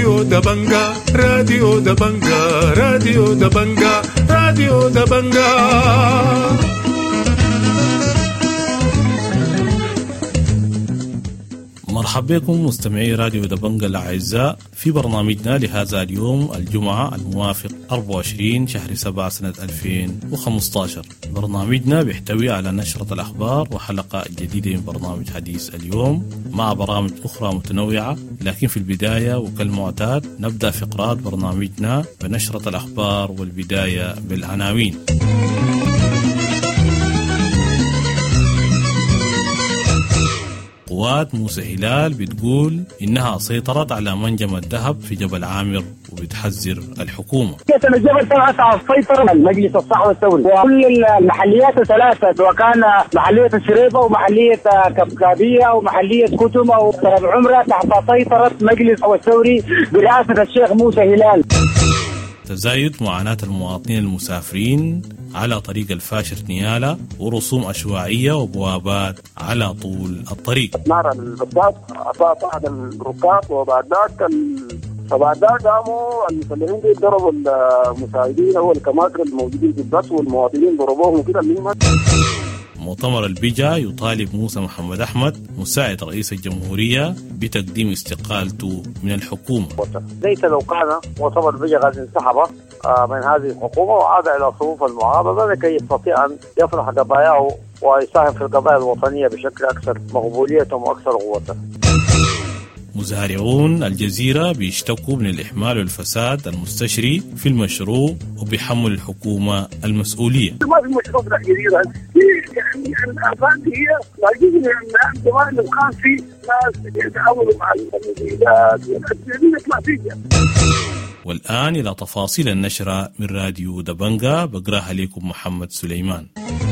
راديو دبنجا راديو دبنجا راديو دبنجا راديو دبنجا. مرحبا بكم مستمعي راديو دبنجا الأعزاء في برنامجنا لهذا اليوم الجمعة الموافق 24 شهر 7 سنة 2015. برنامجنا بيحتوي على نشرة الأخبار وحلقة جديدة من برنامج حديث اليوم مع برامج أخرى متنوعة، لكن في البداية وكالمعتاد نبدأ فقرات برنامجنا بنشرة الأخبار والبداية بالعناوين. قوات موسى هلال بتقول إنها سيطرت على منجم الذهب في جبل عامر وبتحذر الحكومة. الجبل تبعت على السيطرة مجلس الصحوة الثوري وكل المحليات ثلاثة، وكان محلية الشريفة ومحلية كبكابية ومحلية كتم وطرب عمرة تحت سيطرة مجلس الثوري برئاسة الشيخ موسى هلال. تزايد معاناة المواطنين المسافرين على طريق الفاشر نيالا ورسوم عشوائية وبوابات على طول الطريق. نار الباب أصاب أحد الركاب، وبعد ذاك قاموا المسلمين ضربوا المساعدين أو الكماكر الموجودين في الباص، والمواطنين ضربوهم كده. مؤتمر البجا يطالب موسى محمد أحمد مساعد رئيس الجمهورية بتقديم استقالته من الحكومة. ليس لو كان مؤتمر البجا قد انسحب من هذه الحكومة وعاد إلى صفوف المعارضة لكي يستطيع أن يفرح قضاياه ويساهم في القضايا الوطنية بشكل أكثر مقبولية وأكثر قوة. مزارعون الجزيرة بيشتكوا من الإحمال والفساد المستشري في المشروع وبيحمل الحكومة المسؤولية. ما في مشروع في الجزيرة، يعني الآفات هي موجودة من زمان، لو كان في ناس يتعاونوا مع المسؤوليات والأجنبيين ما فيها. والآن إلى تفاصيل النشرة من راديو دبنجا بقراها لكم محمد سليمان.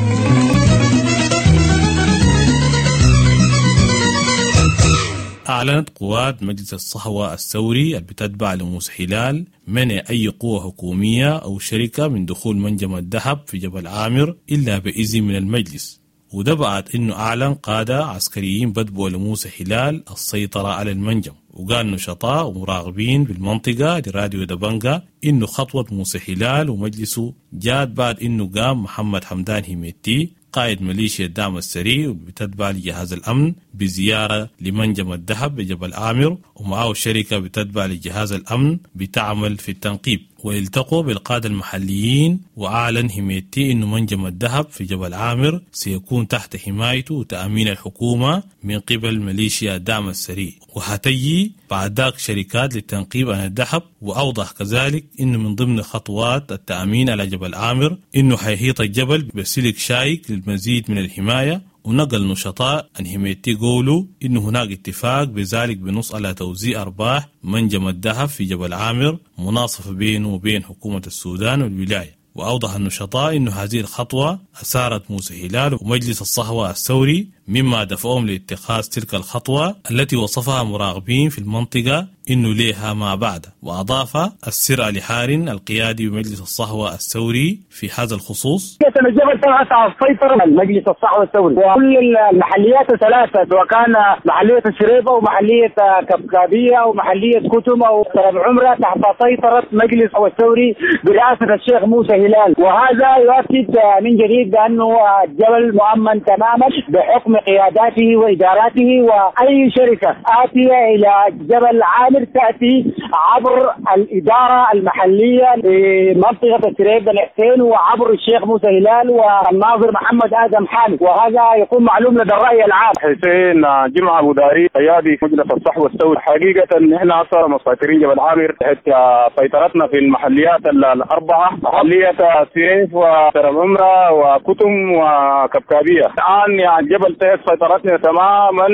أعلنت قوات مجلس الصحوة الثوري اللي بتتبع لموسى هلال منع أي قوة حكومية أو شركة من دخول منجم الذهب في جبل عامر إلا بإذن من المجلس، وده بعد إنه أعلن قادة عسكريين بدبوا لموسى هلال السيطرة على المنجم. وقال نشطاء ومراقبين بالمنطقة لراديو دبنجا إنه خطوة موسى هلال ومجلسه جات بعد إنه قام محمد حمدان هميتي قائد ميليشيا الدعم السريع وبتتبع لجهاز الأمن بزيارة لمنجم الذهب بجبل عامر، ومعه شركة بتتبع لجهاز الأمن بتعمل في التنقيب، والتقوا بالقادة المحليين. وأعلن هميتي إنه منجم الذهب في جبل عامر سيكون تحت حمايته وتأمين الحكومة من قبل ميليشيا الدعم السريع، وهتجي بعد ذاك شركات للتنقيب عن الذهب. وأوضح كذلك إنه من ضمن خطوات التأمين على جبل عامر إنه حيحيط الجبل بسلك شايك للمزيد من الحماية. ونقل نشطاء أن هميتي قولوا إنه هناك اتفاق بذلك بنص على توزيع أرباح منجم الذهب في جبل عامر مناصفة بينه وبين حكومة السودان والولاية. وأوضح النشطاء إنه هذه الخطوة أثارت موسى هلال ومجلس الصحوة الثوري مما دفعهم لاتخاذ تلك الخطوة التي وصفها مراقبين في المنطقة إنه ليها ما بعد. وأضاف السر علي حارن القيادي بمجلس الصحوة الثوري في هذا الخصوص: الجبل تبعت على السيطرة مجلس الصحوة الثوري وكل المحليات ثلاثة، وكان محلية الشريفة ومحلية كبكابية ومحلية كتم وطرب عمرة تحت سيطرة مجلس الثوري برئاسة الشيخ موسى هلال. وهذا يؤكد من جديد بأنه الجبل مؤمن تماما بحكم قياداته وإداراته، وأي شركة آتية إلى جبل عامر تأتي عبر الإدارة المحلية لمنطقة الشريف بن حسين وعبر الشيخ موسى هلال والناظر محمد آدم حامد، وهذا يكون معلوم لدى الرأي العام. حسين جمعة أبو داري قيادي مجلس الصحوة الثوري. حقيقة نحن أصلا مسيطرين جبل عامر تحت سيطرتنا في المحليات الأربعة، محلية الشريف وطرب عمرة وكتم وكبكابية. الآن يعني الجبل تحت سيطرتنا تماما،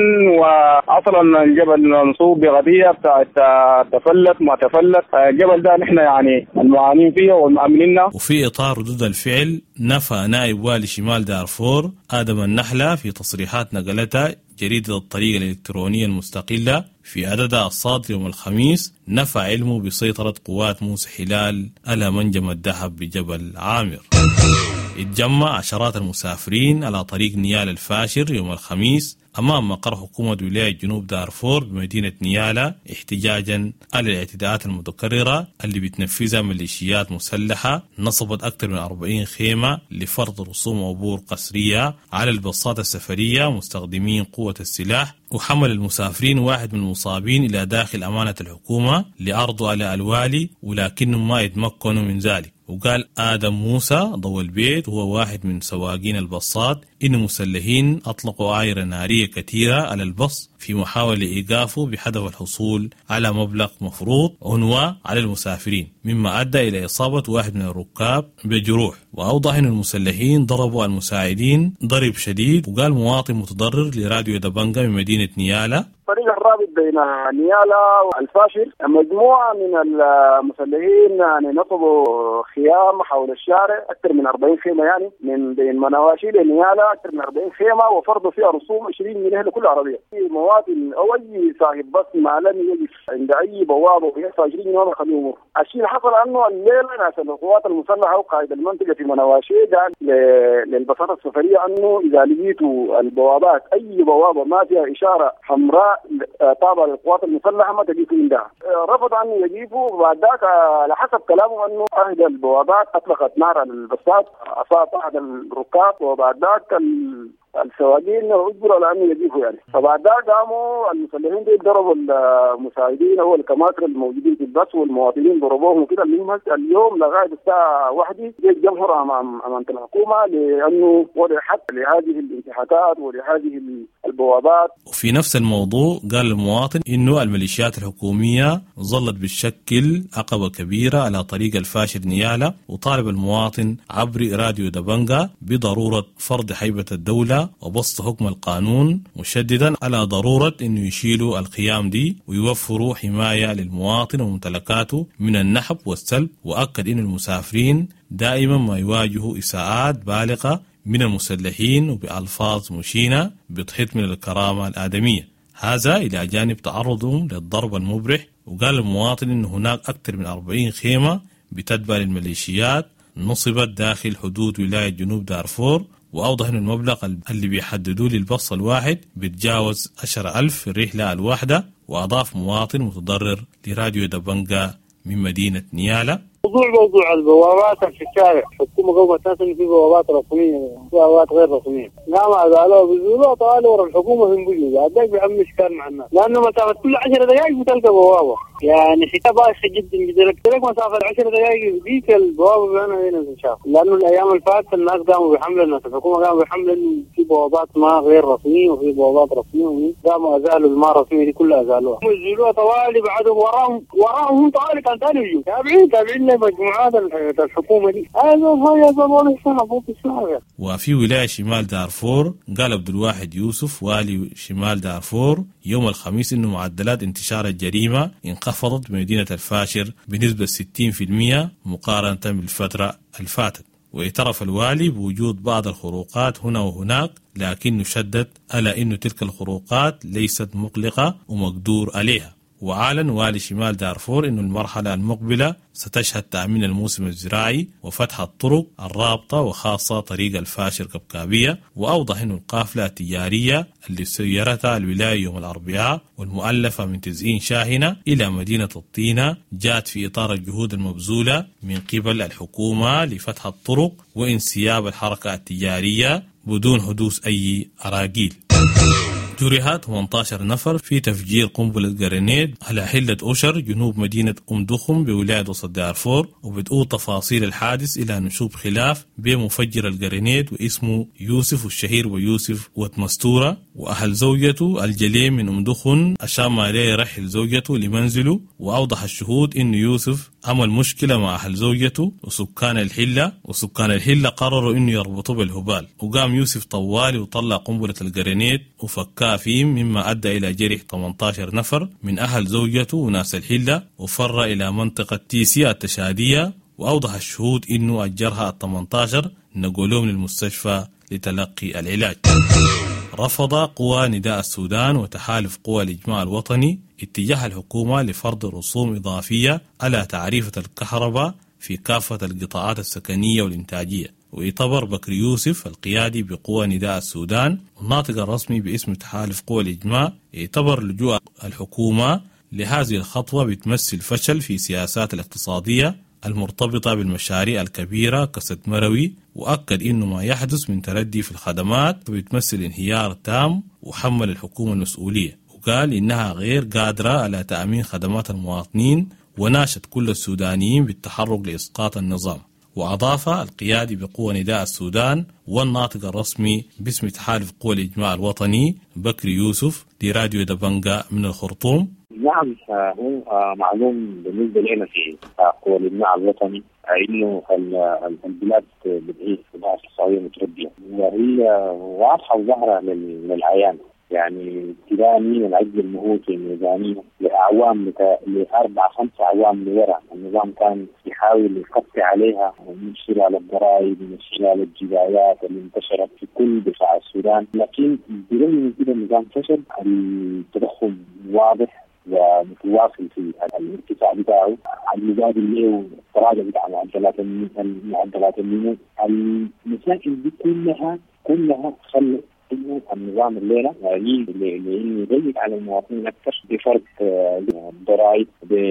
وأصلا الجبل منصوب بقضية بتاعت تفلت ما تفلت. الجبل ده نحن يعني المعانين فيه والمؤمنين. وفي إطار ردود الفعل نفى نائب والي شمال دارفور آدم النحلة في تصريحات نقلتها جريدة الطريق الإلكترونية المستقلة في عددها الصادر يوم الخميس، نفى علمه بسيطرة قوات موسى هلال على منجم الذهب بجبل عامر. اتجمع عشرات المسافرين على طريق نيال الفاشر يوم الخميس أمام مقر حكومة ولاية جنوب دارفور بمدينة نيالا احتجاجا على الاعتداءات المتكررة اللي بتنفذها ميليشيات مسلحة نصبت أكثر من 40 خيمة لفرض رسوم عبور قسرية على الباصات السفرية مستخدمين قوة السلاح، وحمل المسافرين واحد من المصابين إلى داخل أمانة الحكومة لعرضه على الوالي، ولكنهم ما يتمكنوا من ذلك. وقال آدم موسى ضوى البيت وهو واحد من سواقين الباصات إن مسلحين أطلقوا عايرة نارية كثيرة على الباص في محاولة إيقافه بهدف الحصول على مبلغ مفروض عنوة على المسافرين، مما أدى إلى إصابة واحد من الركاب بجروح. وأوضح أن المسلحين ضربوا المساعدين ضرب شديد. وقال مواطن متضرر لراديو دبنجا من مدينة نيالا: الطريق الرابط بين نيالا والفاشر مجموعة من المسلحين يعني نصبوا خيام حول الشارع أكثر من 40 خيمة، يعني من بين مناواشي لنيالا أكثر من 40 خيمة، وفرضوا فيها رسوم 20 جنيه لكل عربية. في مواطن أو أي صاحب بس ما لم يجف عند أي بوابة ويدفع 20 جنيه ما يخليه يمر. الشيء اللي حصل أنه الليلة ناس القوات المسلحة وقائد المنطقة في مناواشي قال للباصات السفرية أنه إذا لقيتوا البوابات أي بوابة ما فيها إشارة حمراء طابع للقوات المسلحة ما تجيبوا عندها. رفض أن يجيبوا، وبعد ذاك على حسب كلامه أنه أحد البوابات أطلقت نار على الباصات أصاب أحد الركاب، وبعد ذاك السواقين اجبروا على انه يجيبوا يعني. فبعد ذلك قاموا المسلحين دي ضربوا المساعدين او الكماتر الموجودين في الباص، والمواطنين ضربوهم وكده. اليوم لغايه الساعه 1 جاء جمهور امانه الحكومه لانه وضع حد لهذه الانتهاكات ولهذه البوابات. وفي نفس الموضوع قال المواطن انه الميليشيات الحكوميه ظلت بتشكل عقبه كبيره على طريق الفاشر نيالا، وطالب المواطن عبر راديو دبنجا بضروره فرض هيبه الدوله وبسط حكم القانون، مشددا على ضرورة أنه يشيلوا القيام دي ويوفروا حماية للمواطن وممتلكاته من النحب والسلب. وأكد أن المسافرين دائما ما يواجهوا إساءات بالغة من المسلحين وبألفاظ مشينة بتحيط من الكرامة الآدمية، هذا إلى جانب تعرضهم للضرب المبرح. وقال المواطن أن هناك أكثر من 40 خيمة بتتبع للميليشيات نصبت داخل حدود ولاية جنوب دارفور، وأوضح أن المبلغ اللي بيحددوه للبص الواحد بيتجاوز 10,000 في الرحلة الواحدة. وأضاف مواطن متضرر لراديو دبنجا من مدينة نيالا: موضوع البوابات في الشارع، الحكومة قومت ناس إن في بوابات رسمية وبوابات غير رسمية. لا ما قالوا بيزولوا طالوا ورا الحكومة في بيجوا بعدك بيعمل إشكال مع الناس، لأنه مسافة كل 10 دقائق بتلقى بوابة، يعني حساب بايخ جدا. بدك مسافة 10 دقائق ديك البوابة بينها هنا تنشاف، لأنه الأيام اللي فاتت الناس قاموا بحمل، الناس الحكومة قاموا بحمل إنه في بوابات ما غير رسمية وفي بوابات رسمية، قاموا أزالوا الما رسمية دي كلها أزالوها. يزولوها طوالي بعدهم وراهم هم طوالي كان ثاني يجوا تابعين لمجموعات الحكومة دي. وفي ولاية شمال دارفور قال عبد الواحد يوسف والي شمال دارفور يوم الخميس إنه معدلات انتشار الجريمة انخفضت بمدينة الفاشر بنسبة 60% مقارنة بالفترة الفاتت. واعترف الوالي بوجود بعض الخروقات هنا وهناك، لكنه شدد على إنه تلك الخروقات ليست مقلقة ومقدور عليها. وأعلن والي شمال دارفور إنه المرحلة المقبلة ستشهد تأمين الموسم الزراعي وفتح الطرق الرابطة وخاصة طريق الفاشر كبكابية. وأوضح إنه القافلة التجارية اللي سيرتها الولاية يوم الأربعاء والمؤلفة من 90 شاحنة إلى مدينة الطينة جاءت في إطار الجهود المبذولة من قبل الحكومة لفتح الطرق وانسياب الحركة التجارية بدون حدوث أي أراجيل. جرح 18 نفر في تفجير قنبلة جرينيد على حلة أوشر جنوب مدينة دخم بولاية وسط دارفور. وبتقول تفاصيل الحادث إلى نشوب خلاف بين مفجر الجرينيد واسمه يوسف الشهير ويوسف وتمستورة، وأهل زوجته الجليم من دخن أشام عليه يرحل زوجته لمنزله. وأوضح الشهود إن يوسف عمل مشكلة مع أهل زوجته وسكان الحلة قرروا إنه يربطوا بالهبال. وقام يوسف طوالي وطلع قنبلة الجرينيد وفكها فيهم، مما أدى إلى جرح 18 نفر من أهل زوجته وناس الحلة، وفر إلى منطقة تيسي التشادية. وأوضح الشهود إنه الجرحى 18 نقلوهم للمستشفى لتلقي العلاج. رفض قوى نداء السودان وتحالف قوى الإجماع الوطني اتجاه الحكومة لفرض رسوم إضافية على تعريفة الكهرباء في كافة القطاعات السكنية والإنتاجية. ويعتبر بكري يوسف القيادي بقوى نداء السودان والناطق الرسمي باسم تحالف قوى الإجماع يعتبر لجوء الحكومة لهذه الخطوة بتمثل فشل في سياسات الاقتصادية المرتبطة بالمشاريع الكبيرة كسد مروي، وأكد إنه ما يحدث من تردي في الخدمات بتمثل انهيار تام وحمل الحكومة المسؤولية، وقال إنها غير قادرة على تأمين خدمات المواطنين، وناشد كل السودانيين بالتحرك لإسقاط النظام. وأضاف القيادي بقوى نداء السودان والناطق الرسمي باسم تحالف قوى الإجماع الوطني بكري يوسف لراديو دبنجة من الخرطوم: نعم، هو معلوم بالنسبة لنا في قوى الإجماع الوطني إنه البلاد بتعيش صراع اقتصادي متردية، وهي واضحة وظاهرة للعيان. يعني ابتداء من العجز المهوتي الميزانية لأعوام ل4-5 أعوام لورا، النظام كان يحاول يغطي عليها من خلال الضرائب، من خلال الجبايات اللي انتشرت في كل بقاع السودان، لكن برغم من كده النظام فشل. التضخم واضح ومتواصل في الارتفاع بتاعه، المبادل له التراجع بتاع معدلات النمو. المسائل دي كلها خلت إنه النظام الليلة لأنه يضيق على المواطنين أكثر بفرض الضرائب،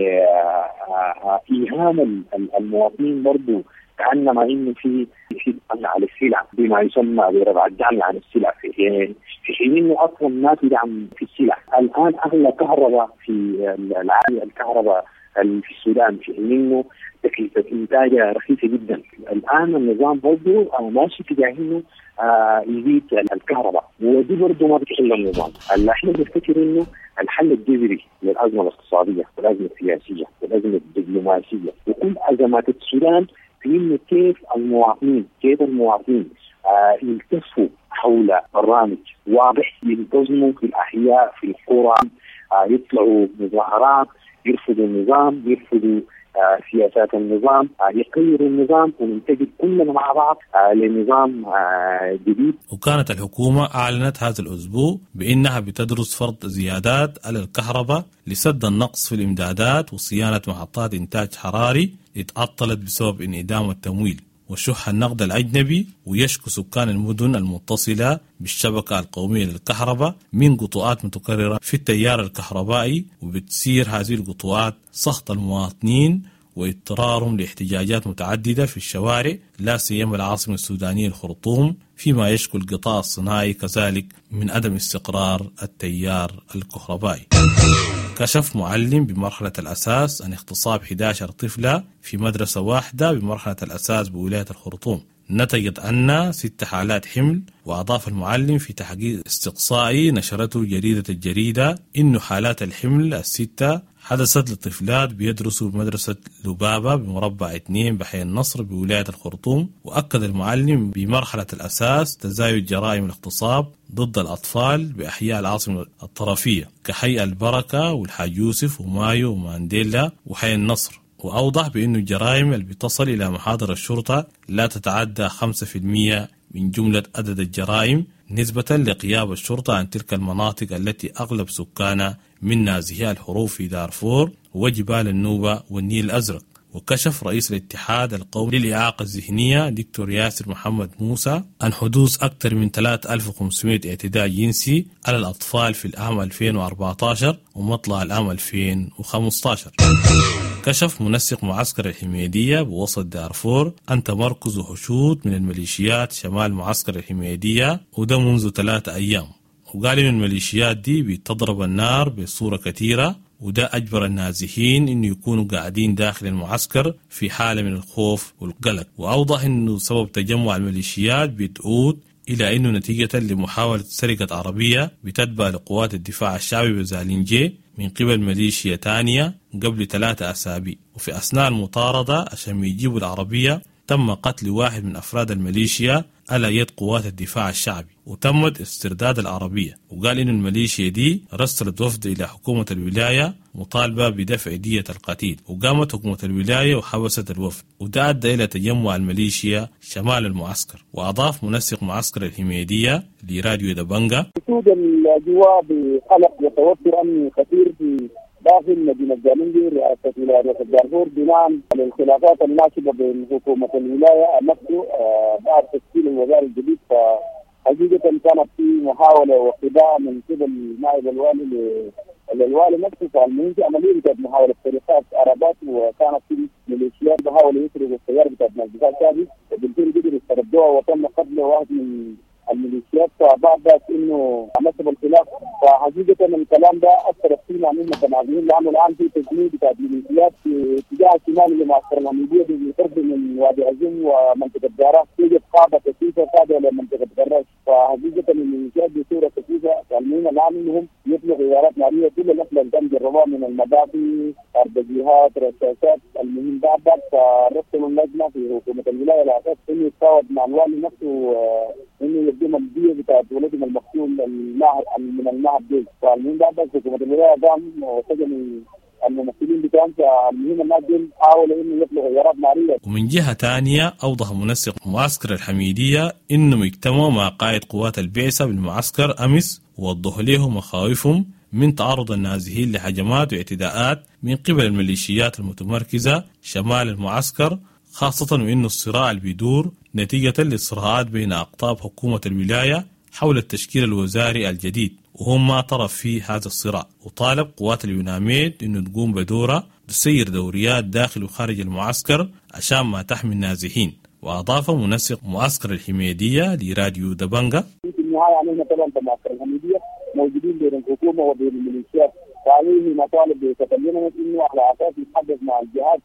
بإيهام المواطنين برضو كأنما إنه في دعم على السلع بما يسمى برفع الدعم عن السلع، في حين إنه أصلا ما في دعم في السلع. الآن أغلى كهرباء في العالم الكهرباء في السودان، في حين إنه تكلفة إنتاجها رخيصة جدا. الآن النظام برضو ماشي في جاهزه يزيد الكهرباء، ودي برضو ما بتحل النظام. احنا بنفتكر انه الحل الجذري للازمه الاقتصاديه والازمه السياسيه والازمه الدبلوماسيه وكل ازمات السودان في انه كيف المواطنين يلتفوا حول برنامج واضح، ينتظموا في الاحياء في القرى، يطلعوا مظاهرات، يرفضوا النظام، يرفضوا سياسات النظام، يغيروا النظام، وننتقل كلنا مع بعض لنظام جديد. وكانت الحكومة أعلنت هذا الأسبوع بأنها بتدرس فرض زيادات على الكهرباء لسد النقص في الإمدادات وصيانة محطات إنتاج حراري اتعطلت بسبب انعدام التمويل وشح النقد الأجنبي. ويشكو سكان المدن المتصلة بالشبكة القومية للكهرباء من قطوعات متكررة في التيار الكهربائي، وبتسير هذه القطوعات سخط المواطنين واضطرارهم لاحتجاجات متعددة في الشوارع، لا سيما العاصمة السودانية الخرطوم، فيما يشكو القطاع الصناعي كذلك من عدم استقرار التيار الكهربائي. كشف معلم بمرحلة الأساس عن اغتصاب 11 طفلة في مدرسة واحدة بمرحلة الأساس بولاية الخرطوم، نتجت عنا 6 حالات حمل. وأضاف المعلم في تحقيق استقصائي نشرته جريدة الجريدة إنه حالات الحمل ال6 حدثت لطفلات بيدرسوا بمدرسة لبابة بمربع 2 بحي النصر بولاية الخرطوم. وأكد المعلم بمرحلة الأساس تزايد جرائم الاغتصاب ضد الأطفال بأحياء العاصمة الطرفية كحي البركة والحاج يوسف ومايو ومانديلا وحي النصر. وأوضح بأن الجرائم اللي بتصل إلى محاضر الشرطة لا تتعدى 5% من جملة عدد الجرائم، نسبة لغياب الشرطة عن تلك المناطق التي أغلب سكانها من نازحي الحروب في دارفور وجبال النوبة والنيل الأزرق. وكشف رئيس الاتحاد القومي للإعاقة الذهنية دكتور ياسر محمد موسى عن حدوث أكثر من 3500 اعتداء جنسي على الأطفال في العام 2014 ومطلع العام 2015. كشف منسق معسكر الحميدية بوسط دارفور عن تمركز وحشود من الميليشيات شمال معسكر الحميدية، وده منذ 3 أيام. وقال إن الميليشيات دي بتضرب النار بصورة كثيرة، وده أجبر النازحين إنه يكونوا قاعدين داخل المعسكر في حالة من الخوف والقلق. وأوضح إنه سبب تجمع الميليشيات بتعود إلى أنه نتيجة لمحاولة سرقة عربية بتتبع لقوات الدفاع الشعبي بزالينجي من قبل ميليشيا تانية قبل 3 أسابيع. وفي أثناء المطاردة عشان يجيبوا العربية تم قتل واحد من أفراد الميليشيا على يد قوات الدفاع الشعبي، وتمت استرداد العربية. وقال إن الميليشيا دي رسلت وفد إلى حكومة الولاية مطالبة بدفع دية القتيل، وقامت حكومة الولاية وحبست الوفد، وده أدى إلى تجمع الميليشيا شمال المعسكر. وأضاف منسق معسكر الحميدية لراديو دبنجة: وجود الأجواء بقلق وتوتر أمني كثير في داخل مدينة جالنجي رئاسة ولاية الدارفور بناء على الخلافات الناشبة بين حكومة الولاية نفسه بعد تشكيل الوزارة الجديد. فحقيقة كانت في محاولة وخداع من قبل نائب الوالي نفسه. فالمهم في عملية بتاعت محاولة سرقات عربات، وكانت في ميليشيات بحاولوا يسرقوا السيارة بتاعت نجزات هذه، وبالتالي قدروا يستردوها وتم قتل واحد من الميليشيات. فبعد ذلك انه نسب الخلاف. فحقيقة الكلام ده اثر فينا اننا كمعزولين، لانه الان في تجنيد بتاعت ميليشيات في اتجاه الشمال لمعسكر الحميدية بالقرب من وادي عزم ومنطقة جارة، توجد قاعدة كثيفة قاعدة لمنطقة قراش. فحقيقة الميليشيات بصورة كثيفة. فالمهم الان انهم يطلقوا غارات نارية كل الاسلحة اللي كان جربوها من المدافع، اربجيهات، رشاشات. المهم بعد ذلك فرسلوا اللجنة في حكومة الولاية على اساس انه يتفاوض مع الوالي نفسه انه يقدم الدية بتاعت ولدهم المقتول من المعهد دي. فالمهم بعد ذلك حكومة الولاية قام وسجن الممثلين بتاعهم. فالمهم الناس دول حاولوا انه يطلقوا غارات نارية. ومن جهة تانية أوضح منسق معسكر الحميدية إنهم اجتمعوا مع قائد قوات البعثة بالمعسكر أمس ووضحوا له مخاوفهم من تعرض النازحين لهجمات واعتداءات من قبل الميليشيات المتمركزة شمال المعسكر، خاصة وإن الصراع اللي بيدور نتيجة للصراعات بين أقطاب حكومة الولاية حول التشكيل الوزاري الجديد، وهم ما طرف في هذا الصراع. وطالب قوات اليوناميد إنه تقوم بدورة تسير دوريات داخل وخارج المعسكر عشان ما تحمي النازحين. وأضاف منسق معسكر الحميدية لراديو دبنجا: في النهاية علينا طبعا كمعسكر الحميدية موجودين بين الحكومة وبين الميليشيات، فعليه مطالب يتبيننا انه على اساس يتحدث مع الجهات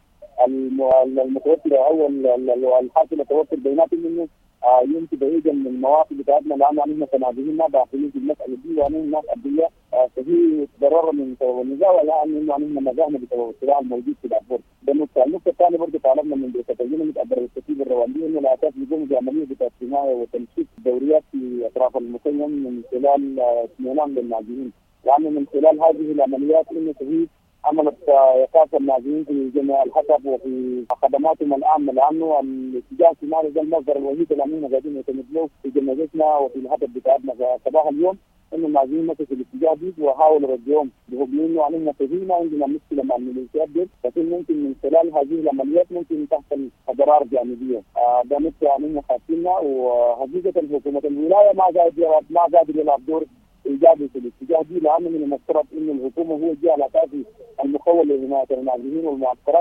المتوترة او الحاصلة توتر بيناتهم انه يمشي بعيدا من المواقف بتاعتنا، لانه علينا كنازحين ما داخلين في المسألة دي، وعلينا ناس أدوية فهي تضرر من النزاع، لانه علينا نزاعنا بالصراع الموجود في الدارفور. النقطة الثانية برضه طالبنا من تبيننا متقدر الكتيب الروندي انه على اساس يقوموا بعملية بتاعت حماية وتنشيط دوريات في اطراف المخيم من خلال اطمئنان للنازحين، لأنه من خلال هذه العمليات إنه هي عملت إيقاف النازحين في جميع الحسب وفي خدماتهم العامة، لأنه الاتجاه الشمالي ده المصدر الوحيد اللي عملنا قاعدين نعتمد له في جنازتنا وفي الحسب بتاعتنا صباح اليوم، إنه النازحين مشوا في الاتجاه دي وحاولوا رجعوهم بحكم إنه علينا ما عندنا مشكلة مع الميليشيات دي، لكن ممكن من خلال هذه العمليات ممكن تحصل أضرار جانبية. ده نقطة علينا خاصيننا، وحقيقة حكومة الولاية ما قادر يلعب دور إيجابي في الاتجاه دي، لأنه من المفترض إن الحكومة هو الجهة الأساسي المخول لحماية النازحين والمعسكرات.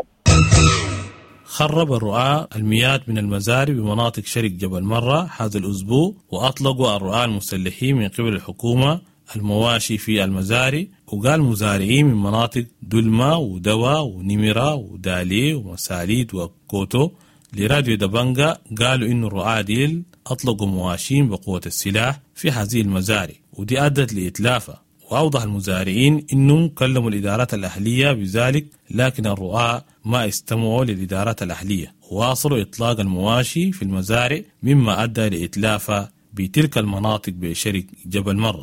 خرب الرعاة المئات من المزارع بمناطق شرق جبل مرة هذا الأسبوع، وأطلقوا الرعاة المسلحين من قبل الحكومة المواشي في المزارع. وقال مزارعين من مناطق دلما ودوا ونمرة ودالي ومساليد وكوتو لراديو دبنجا قالوا إنه الرعاة ديل أطلقوا مواشين بقوة السلاح في هذه المزارع، ودي أدت لإتلافها. وأوضح المزارعين إنهم كلموا الإدارات الأهلية بذلك، لكن الرعاة ما استمعوا للإدارات الأهلية وواصلوا إطلاق المواشي في المزارع، مما أدى لإتلافها بتلك المناطق بشرق جبل مرة.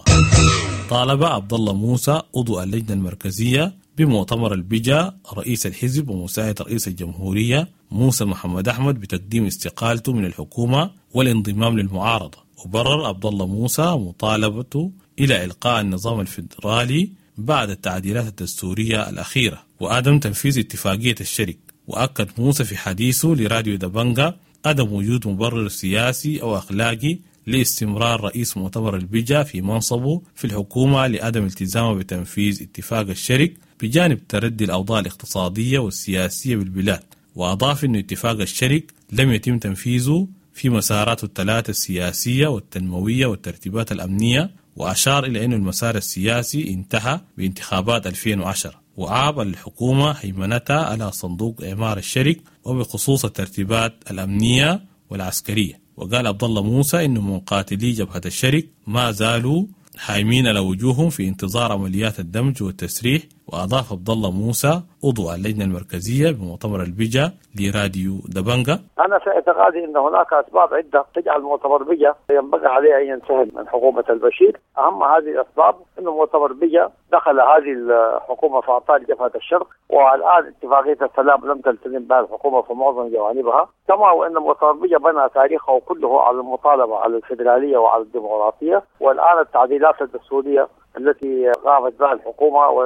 طالب عبد الله موسى عضو اللجنة المركزية بمؤتمر البجا رئيس الحزب ومساعد رئيس الجمهورية موسى محمد أحمد بتقديم استقالته من الحكومة والانضمام للمعارضة. وبرر عبد الله موسى مطالبته إلى إلقاء النظام الفيدرالي بعد التعديلات الدستورية الأخيرة وعدم تنفيذ اتفاقية الشرك. وأكد موسى في حديثه لراديو دبنجا عدم وجود مبرر سياسي أو أخلاقي لاستمرار رئيس مؤتمر البجا في منصبه في الحكومة لعدم التزامه بتنفيذ اتفاق الشرك بجانب تردي الأوضاع الاقتصادية والسياسية بالبلاد. وأضاف أن اتفاق الشرك لم يتم تنفيذه في مساراته الثلاثة السياسية والتنموية والترتيبات الأمنية، وأشار إلى أن المسار السياسي انتهى بانتخابات 2010. وعاب الحكومة هيمنتها على صندوق إعمار الشرك وبخصوص الترتيبات الأمنية والعسكرية. وقال عبد الله موسى إن مقاتلي جبهة الشرك ما زالوا حايمين على وجوههم في انتظار عمليات الدمج والتسريح. وأضاف عبد الله موسى عضو اللجنة المركزية بمؤتمر البجا لراديو دبنجا: أنا في اعتقادي أن هناك أسباب عدة تجعل مؤتمر بجا ينبغي عليه أن ينسحب من حكومة البشير. أهم هذه الأسباب أن مؤتمر بجا دخل هذه الحكومة في أعطاء جبهة الشرق، والآن اتفاقية السلام لم تلتزم بها الحكومة في معظم جوانبها، كما وأن مؤتمر بجا بنى تاريخه كله على المطالبة على الفيدرالية وعلى الديمقراطية. والآن التعديلات الدستورية التي قامت بها الحكومة وكرست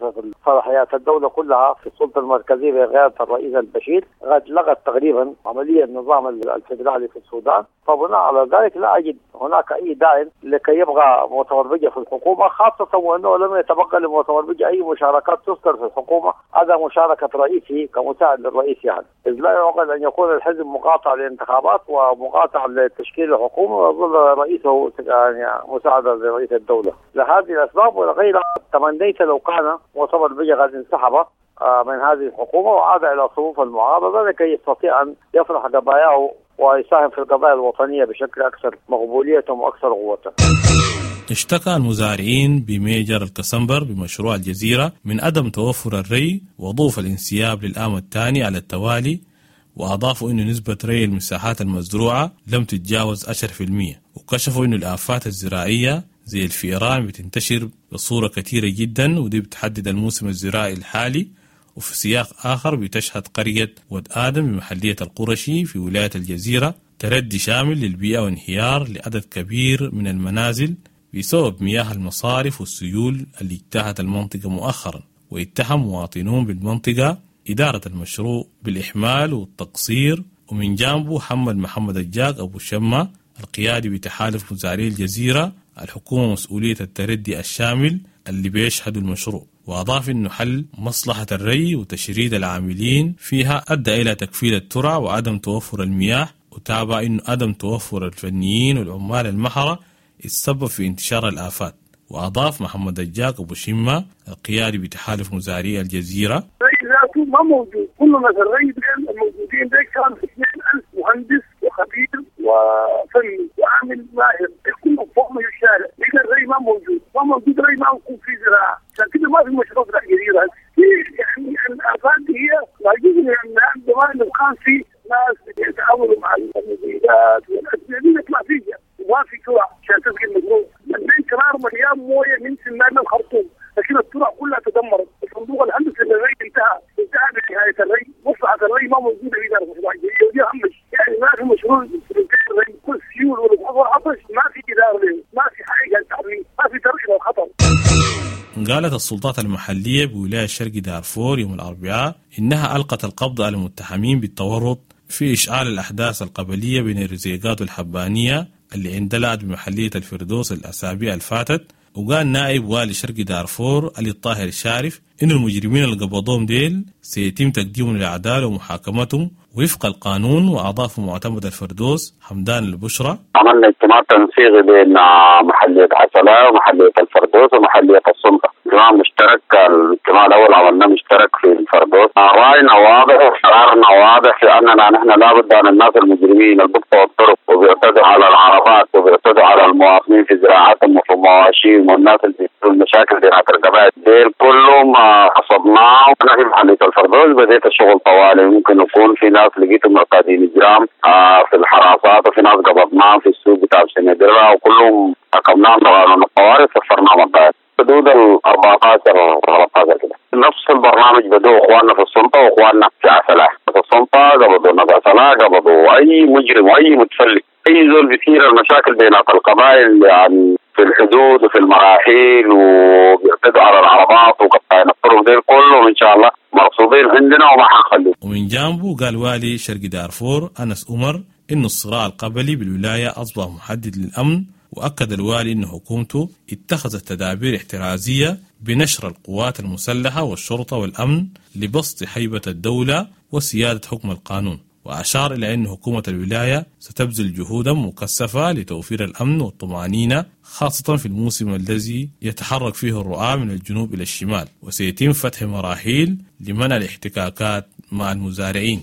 في صلاحيات الدولة كلها في السلطة المركزية بقيادة الرئيس البشير، لغت تقريبا عملية النظام الفيدرالي في السودان. فبناء على ذلك لا أجد هناك أي داعي لكي يبقى مؤتمر بيجا في الحكومة، خاصة وأنه لم يتبقى لمؤتمر بيجا أي مشاركات تذكر في الحكومة، هذا مشاركة رئيسه كمساعد للرئيس يعني، إذ لا يعقل أن يكون الحزب مقاطع للانتخابات ومقاطع لتشكيل الحكومة ويظل رئيسه يعني مساعدة لرئيس الدولة. لهذه الأسباب وغيرها تمنيت لو كان مؤتمر بيجا قد انسحب من هذه الحكومة وعاد إلى صفوف المعارضة لكي يستطيع أن يفرح قضاياه ويساهم في القضايا الوطنية بشكل أكثر مقبولية وأكثر قوة. اشتكى المزارعين بميجر الكسمبر بمشروع الجزيرة من عدم توفر الري وضعف الانسياب للعام الثاني على التوالي، وأضافوا أن نسبة ري المساحات المزروعة لم تتجاوز 10%، وكشفوا أن الآفات الزراعية زي الفئران بتنتشر بصورة كثيرة جدا، ودي بتحدد الموسم الزراعي الحالي. وفي سياق آخر بتشهد قرية ود آدم بمحلية القرشي في ولاية الجزيرة تردي شامل للبيئة وانهيار لعدد كبير من المنازل بسبب مياه المصارف والسيول اللي اجتاحت المنطقة مؤخرا. واتهم مواطنون بالمنطقة إدارة المشروع بالإحمال والتقصير. ومن جانبه حمل محمد الجاق أبو شمة القيادي بتحالف مزارعي الجزيرة الحكومة مسؤولية التردي الشامل اللي بيشهدوا المشروع، وأضاف أنه حل مصلحة الري وتشريد العاملين فيها أدى إلى تكفيل الترع وعدم توفر المياه، وتابع أنه عدم توفر الفنيين والعمال المحرة السبب في انتشار الآفات. وأضاف محمد الجاق أبو شمة القيادي بتحالف مزارعي الجزيرة: الري ذاته ما موجود، كل ناس الري الموجودين ده كان 2,000 مهندس وخبير وفني وعامل ماهر كلهم فوق من الشارع، إذا الري ما موجود الري ما يكون في زراعة، عشان كده ما في مشروع زراعي جزيرة. يعني الآفات هي موجودة من زمان، لو كان في ناس يتعاونوا مع المبيدات والأسنان يطلع فيها وما في ترع عشان تسقي المزروع. البين كرار مليان مويه من سمان الخرطوم، لكن الترع كلها تدمرت. الصندوق الهندسي للري انتهى بنهاية الري، مصلحة الري ما موجودة في إدارة المشروع الجديد، ودي أهم شيء. يعني ما في مشروع الري، كل سيول والعطش ما في إدارة له، ما في حاجة تعميم، ما في ترشيد الخطر. قالت السلطات المحلية بولاية شرق دارفور يوم الأربعاء إنها ألقت القبض على المتهمين بالتورط في إشعال الأحداث القبلية بين الرزيقات والحبانية اللي اندلعت بمحلية الفردوس الأسابيع الفاتت. وقال نائب والي شرق دارفور علي الطاهر الشارف إن المجرمين اللي قبضوهم ديل سيتم تقديمهم للعدالة ومحاكمتهم وفق القانون. وأضاف معتمد الفردوس حمدان البشرى: عملنا اجتماع تنسيقي بين محلية عسلة ومحلية الفردوس ومحلية السلطة، اجتماع مشترك. الاجتماع الأول عملناه مشترك في الفردوس. رأينا واضح وقرارنا واضح في أننا نحن لابد أن الناس المجرمين اللي بيقطعوا الطرق وبيعتدوا على العربات وبيعتدوا على المواطنين في زراعتهم وفي مواشيهم والناس اللي في المشاكل بتاعت القبائل ديل كلهم حصدناه. ونحن في محلية الفردوس بديت الشغل طوالي، ممكن يكون في ناس لقيتهم مرتادين اجرام في الحراسات، وفي ناس قبضناهم في السوق بتاع سندرة، وكلهم حكمناهم بقانون الطوارئ وصفرناهم الضائع حدود 14 13 كده. نفس البرنامج بدوا اخواننا في السلطه واخواننا في عسلة. في السلطه قبضوا ناس عسلة، قبضوا اي مجرم واي متفلت، اي زول بيثير المشاكل بين القبائل يعني في الحدود وفي المراحل وبيعتدوا على العربات وقطاعين الطرق ديل كلهم ان شاء الله مرصودين عندنا وما حنخليهم. ومن جانبه قال والي شرق دارفور أنس أمر إنه الصراع القبلي بالولاية أصبح محدد للأمن. وأكد الوالي أن حكومته اتخذت تدابير احترازية بنشر القوات المسلحة والشرطة والأمن لبسط هيبة الدولة وسيادة حكم القانون. وأشار إلى أن حكومة الولاية ستبذل جهودا مكثفة لتوفير الأمن والطمأنينة، خاصة في الموسم الذي يتحرك فيه الرعاة من الجنوب إلى الشمال، وسيتم فتح مراحيل لمنع الاحتكاكات مع المزارعين.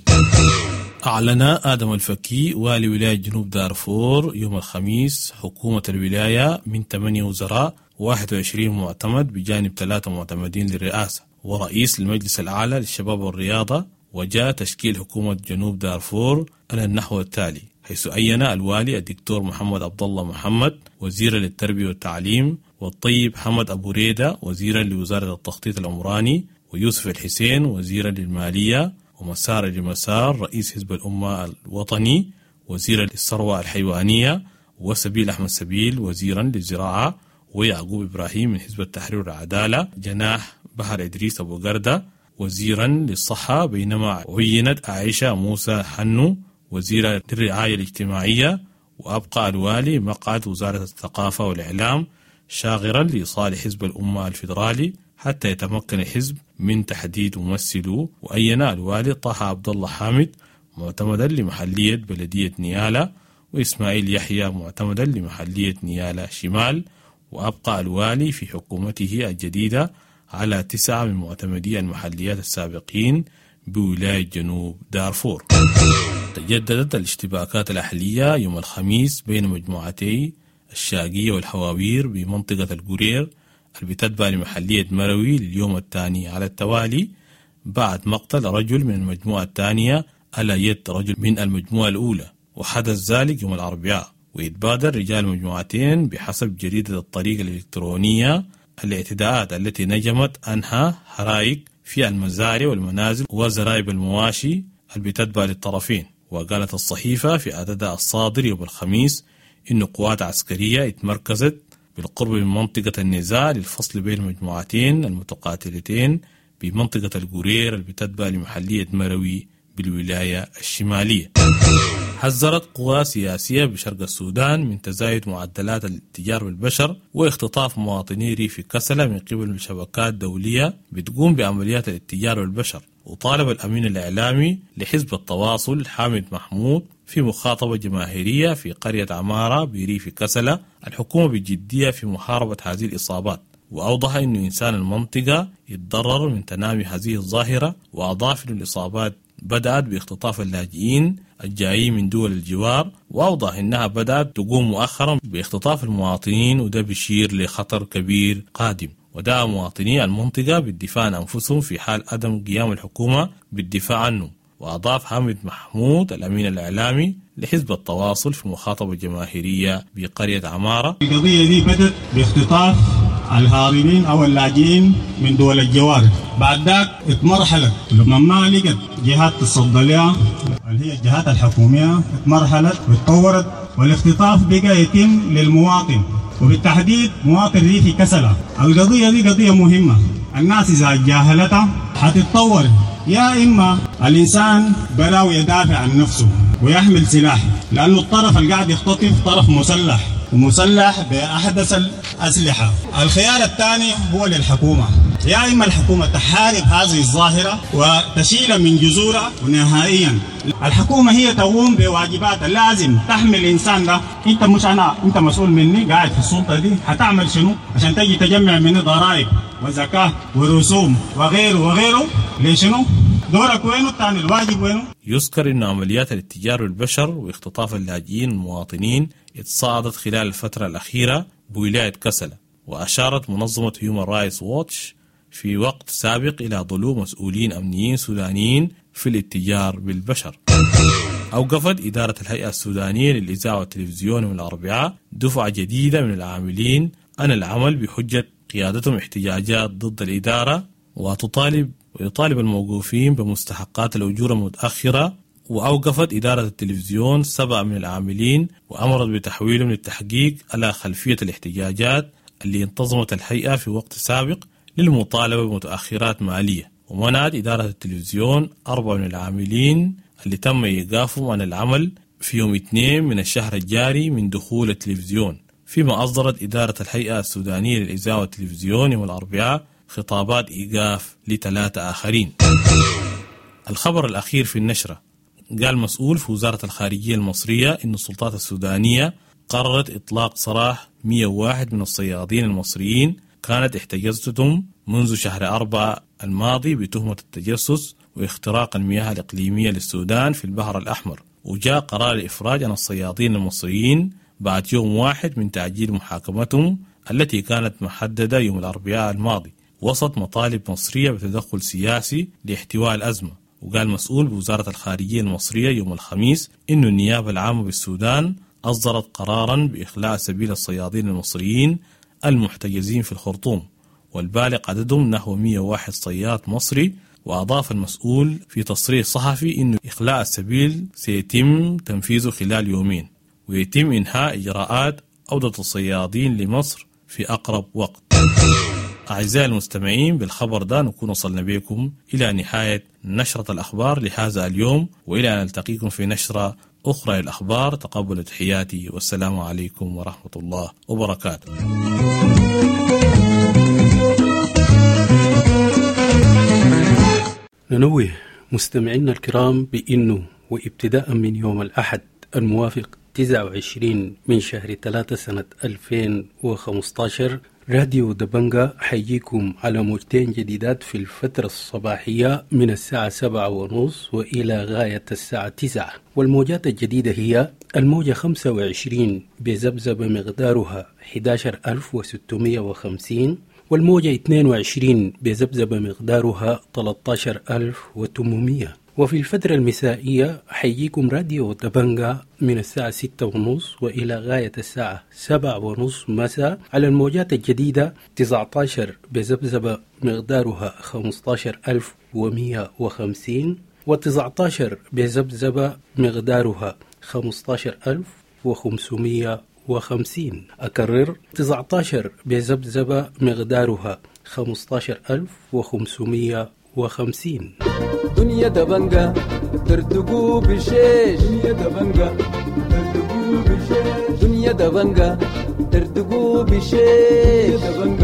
أعلن آدم الفكي والي ولاية جنوب دارفور يوم الخميس حكومة الولاية من 8 وزراء 21 معتمد بجانب 3 معتمدين للرئاسة ورئيس المجلس الأعلى للشباب والرياضة. وجاء تشكيل حكومة جنوب دارفور على النحو التالي، حيث أين الوالي الدكتور محمد عبد الله محمد وزيرا للتربية والتعليم، والطيب حمد أبو ريدة وزيرا لوزارة التخطيط العمراني، ويوسف الحسين وزيرا للمالية، ومسار لمسار رئيس حزب الأمة الوطني وزيرا للثروة الحيوانية، وسبيل أحمد سبيل وزيرا للزراعة، ويعقوب إبراهيم من حزب التحرير والعدالة جناح بحر إدريس أبو قردة وزيرا للصحة، بينما عينت عائشة موسى حنو وزيرة للرعاية الاجتماعية، وأبقى الوالي مقعد وزارة الثقافة والإعلام شاغرا لصالح حزب الأمة الفيدرالي حتى يتمكن الحزب من تحديد ممثله. وأين الوالي طه عبد الله حامد معتمدا لمحلية بلدية نيالا، وإسماعيل يحيى معتمدا لمحلية نيالا شمال. وأبقى الوالي في حكومته الجديدة على 9 من معتمدي المحليات السابقين بولاية جنوب دارفور. تجددت الاشتباكات الأهلية يوم الخميس بين مجموعتي الشاقية والحوابير بمنطقة القرير اللي بتتبع لمحلية مروي لليوم الثاني على التوالي، بعد مقتل رجل من المجموعة الثانية على يد رجل من المجموعة الأولى، وحدث ذلك يوم الأربعاء. ويتبادر رجال المجموعتين بحسب جريدة الطريق الإلكترونية الاعتداءات التي نجمت أنها حرائق في المزارع والمنازل وزرائب المواشي اللي بتتبع للطرفين. وقالت الصحيفة في عددها الصادر يوم الخميس إن قوات عسكرية اتمركزت بالقرب من منطقة النزاع للفصل بين المجموعتين المتقاتلتين بمنطقة القرير اللي بتتبع لمحلية مروي بالولاية الشمالية. حذرت قوى سياسية بشرق السودان من تزايد معدلات الاتجار بالبشر واختطاف مواطني ريف كسلة من قبل شبكات دولية بتقوم بعمليات الاتجار بالبشر. وطالب الأمين الإعلامي لحزب التواصل حامد محمود في مخاطبة جماهيرية في قرية عمارة بريف كسلة الحكومة بجدية في محاربة هذه الإصابات، وأوضح أن إنسان المنطقة يتضرر من تنامي هذه الظاهرة، وأضاف أن الإصابات بدأت باختطاف اللاجئين الجايين من دول الجوار، وأوضح أنها بدأت تقوم مؤخرا باختطاف المواطنين، وده بيشير لخطر كبير قادم. ودعا مواطني المنطقة بالدفاع عن أنفسهم في حال عدم قيام الحكومة بالدفاع عنهم. وأضاف حامد محمود الأمين الإعلامي لحزب التواصل في مخاطبة جماهيرية بقرية عمارة: القضية دي بدت باختطاف الهاربين أو اللاجئين من دول الجوار، بعد ذاك اتمرحلت لما ما لقت جهات تصدى لها اللي هي الجهات الحكومية، اتمرحلت واتطورت، والاختطاف بقى يتم للمواطن وبالتحديد مواطن ريفي كسلة. القضية دي قضية مهمة، الناس إذا جاهلتها حتتطور، يا إما الإنسان براو يدافع عن نفسه ويحمل سلاح، لأنه الطرف اللي قاعد يختطف طرف مسلح ومسلح بأحدث الأسلحة. الخيار الثاني هو للحكومة، يا إما الحكومة تحارب هذه الظاهرة وتشيلها من جذورها ونهائيا. الحكومة هي تقوم بواجبات، لازم تحمل الإنسان ده. أنت مش أنا، أنت مسؤول مني قاعد في السلطة دي، هتعمل شنو عشان تجي تجمع مني ضرائب وزكاة ورسوم وغيره وغيره؟ ليشنو؟ دورك وينه الثاني؟ الواجب وينه؟ يذكر أن عمليات الاتجار بالبشر واختطاف اللاجئين المواطنين اتصاعدت خلال الفترة الأخيرة بولاية كسلة. وأشارت منظمة هيومن رايتس ووتش في وقت سابق إلى ضلوع مسؤولين أمنيين سودانيين في الاتجار بالبشر. أوقفت إدارة الهيئة السودانية للإذاعة والتلفزيون من الأربعاء دفعة جديدة من العاملين عن العمل بحجة قيادتهم احتجاجات ضد الإدارة، ويطالب الموقوفين بمستحقات الأجور المتأخرة. وأوقفت إدارة التلفزيون 7 من العاملين وأمرت بتحويلهم للتحقيق على خلفية الاحتجاجات اللي انتظمت الهيئة في وقت سابق للمطالبة بمتأخرات مالية. ومنعت إدارة التلفزيون 4 من العاملين اللي تم إيقافهم عن العمل في يوم 2 من الشهر الجاري من دخول التلفزيون، فيما أصدرت إدارة الهيئة السودانية للإذاعة والتلفزيون يوم الأربعاء خطابات إيقاف ل3 آخرين. الخبر الأخير في النشرة: قال مسؤول في وزارة الخارجية المصرية إن السلطات السودانية قررت إطلاق سراح 101 من الصيادين المصريين كانت احتجزتهم منذ شهر 4 الماضي بتهمة التجسس واختراق المياه الإقليمية للسودان في البحر الأحمر. وجاء قرار الإفراج عن الصيادين المصريين بعد يوم 1 من تعجيل محاكمتهم التي كانت محددة يوم الأربعاء الماضي وسط مطالب مصرية بتدخل سياسي لاحتواء الأزمة. وقال مسؤول بوزارة الخارجية المصرية يوم الخميس إن النيابة العامة بالسودان أصدرت قرارا بإخلاء سبيل الصيادين المصريين المحتجزين في الخرطوم، والبالغ عددهم نحو 101 صياد مصري. وأضاف المسؤول في تصريح صحفي إن إخلاء السبيل سيتم تنفيذه خلال يومين، ويتم إنهاء إجراءات عودة الصيادين لمصر في أقرب وقت. أعزائي المستمعين، بالخبر ده نكون وصلنا بكم إلى نهاية نشرة الأخبار لهذا اليوم، وإلى أن نلتقيكم في نشرة أخرى للأخبار. تقبلوا تحياتي والسلام عليكم ورحمة الله وبركاته. ننوه مستمعينا الكرام بأنه وابتداء من يوم الأحد الموافق 29 من شهر 3 سنة 2015 راديو دبنجة حيجيكم على موجتين جديدات في الفترة الصباحية من الساعة 7:30 وإلى غاية الساعة 9. والموجات الجديدة هي الموجة 25 بذبذبة مقدارها 11650، والموجة 22 بذبذبة مقدارها 13800. وفي الفترة المسائية حيجيكم راديو دبنجة من الساعة 6:30 وإلى غاية الساعة 7:30 مساء على الموجات الجديدة 19 بذبذبة مقدارها 15150، و19 بذبذبة مقدارها 15550. أكرر 19 بذبذبة مقدارها 15550. دنيا دبنجة ترتقو بشيش، دنيا دبنجة ترتقو بشيش، دنيا دبنجة ترتقو بشيش،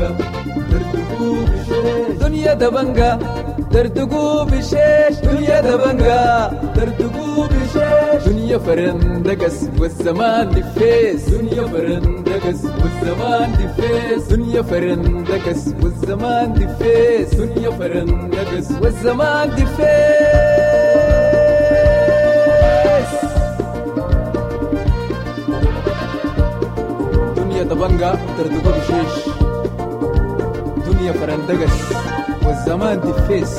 دنيا دبنجة ترتقو بشيش، دنيا دبنجة ترتقو بشيش، دنيا فرندقس والزمان دفيس، دنيا فرندقس والزمان دفيس، دنيا فرندقس والزمان دفيس، دنيا فرندقس والزمان دفيس. دنيا دبنجة ترتقو بشيش، دنيا فرندقس والزمان دفيس.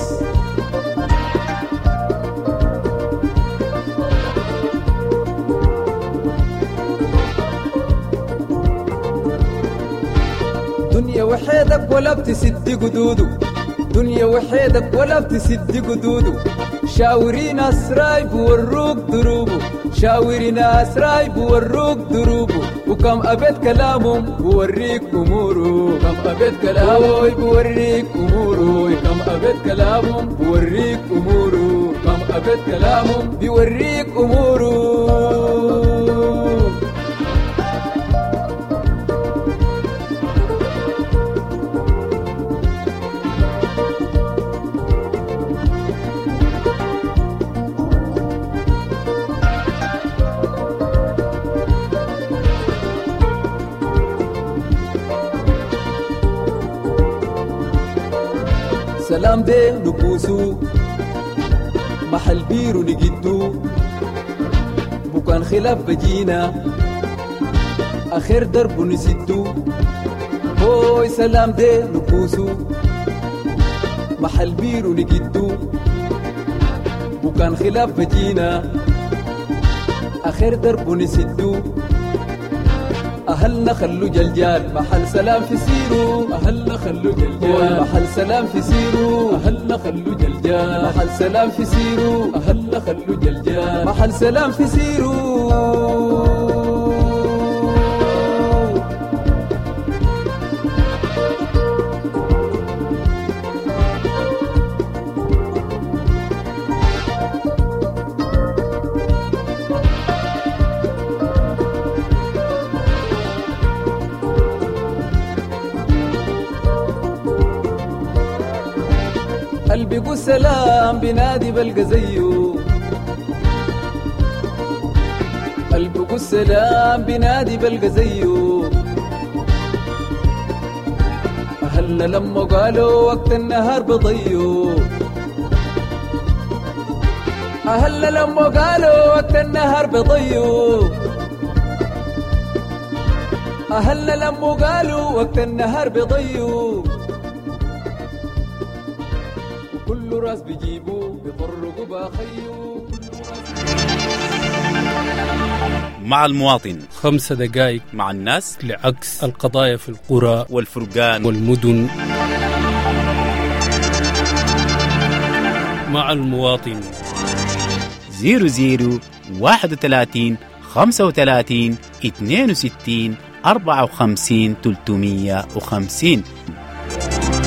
دنيا وحيدك ولا بتسد قدودو، دنيا وحيدك ولا بتسد قدودو، شاورين أسراي بوروك دروبو، شاورين أسراي بوروك دروبو، وكم أبد كلامهم بوريك أمورو، كم أبد كلامهم بوريك أمورو، كم أبد كلامهم بوريك أمورو، كم أبد كلامهم بوريك أمورو. سلام دي نبوسو محل بيرو نجدو، بكان خلاف بجينا آخر درب نسدو. هوي سلام دي نبوسو محل بيرو نجدو، بكان خلاف بجينا آخر درب نسدو. أهلنا خلو جلجال محل سلام في سيرو، أهلنا خلو جلجال محل سلام في سيرو، أهلنا خلو جلجال محل سلام في سيرو، أهلنا خلو جلجال محل سلام في سيرو. قلبي قول سلام بنادي بلقى زيه، قلبي قول سلام بنادي بلقى زيه. أهلنا لما قالوا وقت النهار بضيو، أهلنا لما قالوا وقت النهار بضيو، أهلنا لما قالوا وقت النهار بضيو. كل راس بيجيبوا بيطرقوا باخيو. مع المواطن 5 دقائق مع الناس لعكس القضايا في القرى والفرقان والمدن. مع المواطن 00 31 35 62 54 350.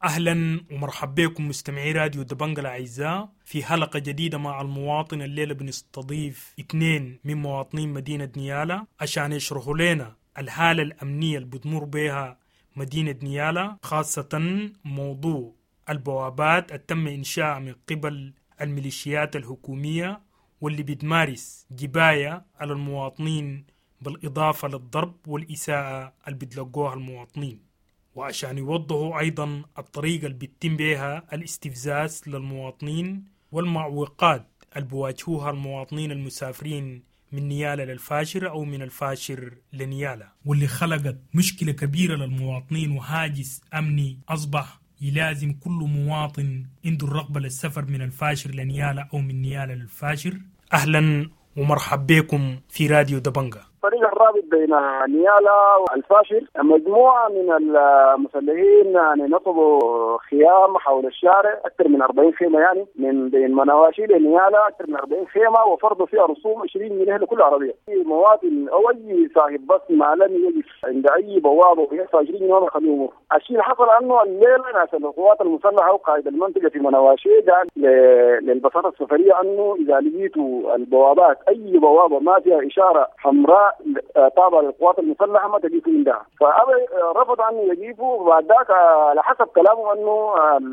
أهلا ومرحبا بكم مستمعي راديو دبنجة الأعزاء في حلقة جديدة مع المواطن. الليلة بنستضيف 2 من مواطنين مدينة نيالا عشان يشرحوا لنا الحالة الأمنية اللي بتمر بها مدينة نيالا، خاصة موضوع البوابات التم إنشاء من قبل الميليشيات الحكومية واللي بتمارس جباية على المواطنين بالإضافة للضرب والإساءة اللي بتلقوها المواطنين، وعشان يوضحوا أيضا الطريقة اللي بيتم بها الاستفزاز للمواطنين والمعوقات اللي بيواجهوها المواطنين المسافرين من نيالا للفاشر أو من الفاشر لنيالا، واللي خلقت مشكلة كبيرة للمواطنين وهاجس أمني أصبح يلازم كل مواطن عنده الرغبة للسفر من الفاشر لنيالا أو من نيالا للفاشر. أهلا ومرحبا بكم في راديو دبنجة. الطريق الرابط بين نيالا والفاشر مجموعة من المسلحين يعني نصبوا خيام حول الشارع أكثر من 40 خيمة، يعني من بين مناواشي لنيالا أكثر من 40 خيمة، وفرضوا فيها رسوم 20 جنيه لكل عربية. أي مواطن أو أي صاحب بس ما لم يجلس عند أي بوابة ويدفع 20 جنيه ما خليه يمر. الشيء اللي حصل أنه الليلة ناس القوات المسلحة وقائد المنطقة في مناواشي قال للبساطة السفرية أنه إذا لقيتوا البوابات أي بوابة ما فيها إشارة حمراء طابع للقوات المسلحة ما تجيبوا عندها، فرفض أن يجيبوا. وبعد ذاك على حسب كلامه أنه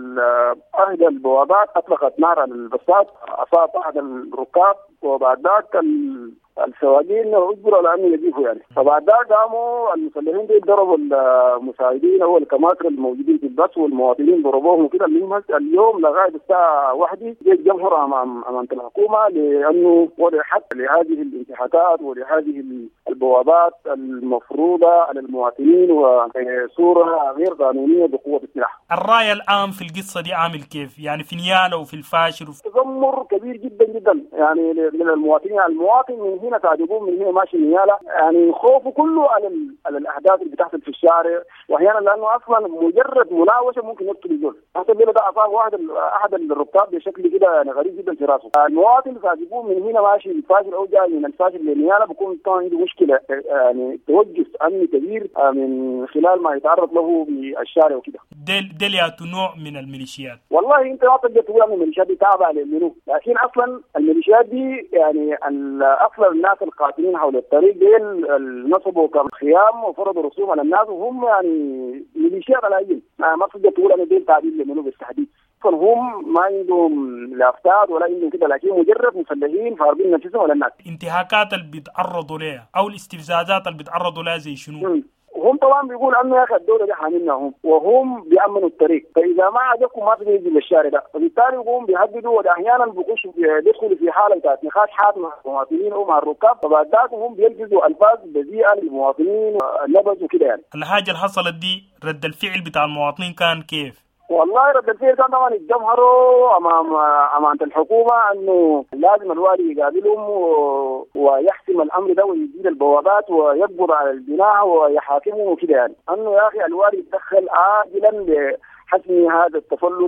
أحد البوابات أطلقت نار على البساط أصاب أحد الركاب، وبعد ذاك السواقين اجبروا على انه يجيبوا يعني. فبعد ذلك قاموا المسلحين دي ضربوا المساعدين او الكماتر الموجودين في البث، والمواطنين ضربوهم كده. اليوم لغايه الساعه 1 جيت جمهور امام الحكومه لانه وضع حد لهذه الانتهاكات ولهذه البوابات المفروضه على المواطنين وصوره غير قانونيه بقوه السلاح. الراي العام في القصه دي عامل كيف؟ يعني في نيالا وفي الفاشر تذمر كبير جدا جدا يعني من المواطنين. المواطن من هنا قاعد يقوم من هنا ماشي نيالا، يعني خوفه كله على الاحداث اللي بتحصل في الشارع، واحيانا لانه اصلا مجرد مناوشه ممكن يقتل الزول. حتى الليله ده اصاب احد الركاب بشكل كده يعني غريب جدا في راسه. المواطن قاعد يقوم من هنا ماشي الفاشر او جاي من الفاشر لنيالا بكون عنده مشكله يعني توجس امني كبير من خلال ما يتعرض له بالشارع وكده. ديل ياتوا نوع من الميليشيات. والله انت ما تقدر تقول ان الميليشيات دي تابعه لمنو، لكن اصلا الميليشيات دي يعني اصلا الناس القاتلين حول الطريق ديل نصبوا كخيام وفرضوا رسوم على الناس، وهم يعني ميليشيات على ما تقدر تقول ان ديل تعديل لمنو بالتحديد. هم ما عندهم لافتات ولا عندهم كده، لكن مجرد مسلحين فارضين نفسهم على الناس. انتهاكات اللي بيتعرضوا لها او الاستفزازات اللي بيتعرضوا لها زي شنو؟ هم طبعا بيقول انه يا اخي الدوله دي حاملناهم وهم بيامنوا الطريق، فاذا ما عجبكم ما تقدروا يجوا للشارع ده، فبالتالي هم بيهددوا واحيانا بيدخلوا في حاله بتاعت نقاش حاد مع المواطنين او مع الركاب، فبعد ذلك هم بيلفظوا الفاظ بذيئه للمواطنين نبذ وكده يعني. الحاجه اللي حصلت دي رد الفعل بتاع المواطنين كان كيف؟ والله رد الفعل كان طبعا يتجمهروا امام الحكومه انه لازم الوالي يقابلهم ويحسم الامر ده ويزيل البوابات ويقبض على البناء ويحاكمهم وكده يعني. انه يا اخي الوالي يتدخل عاجلا لحسم هذا التفلت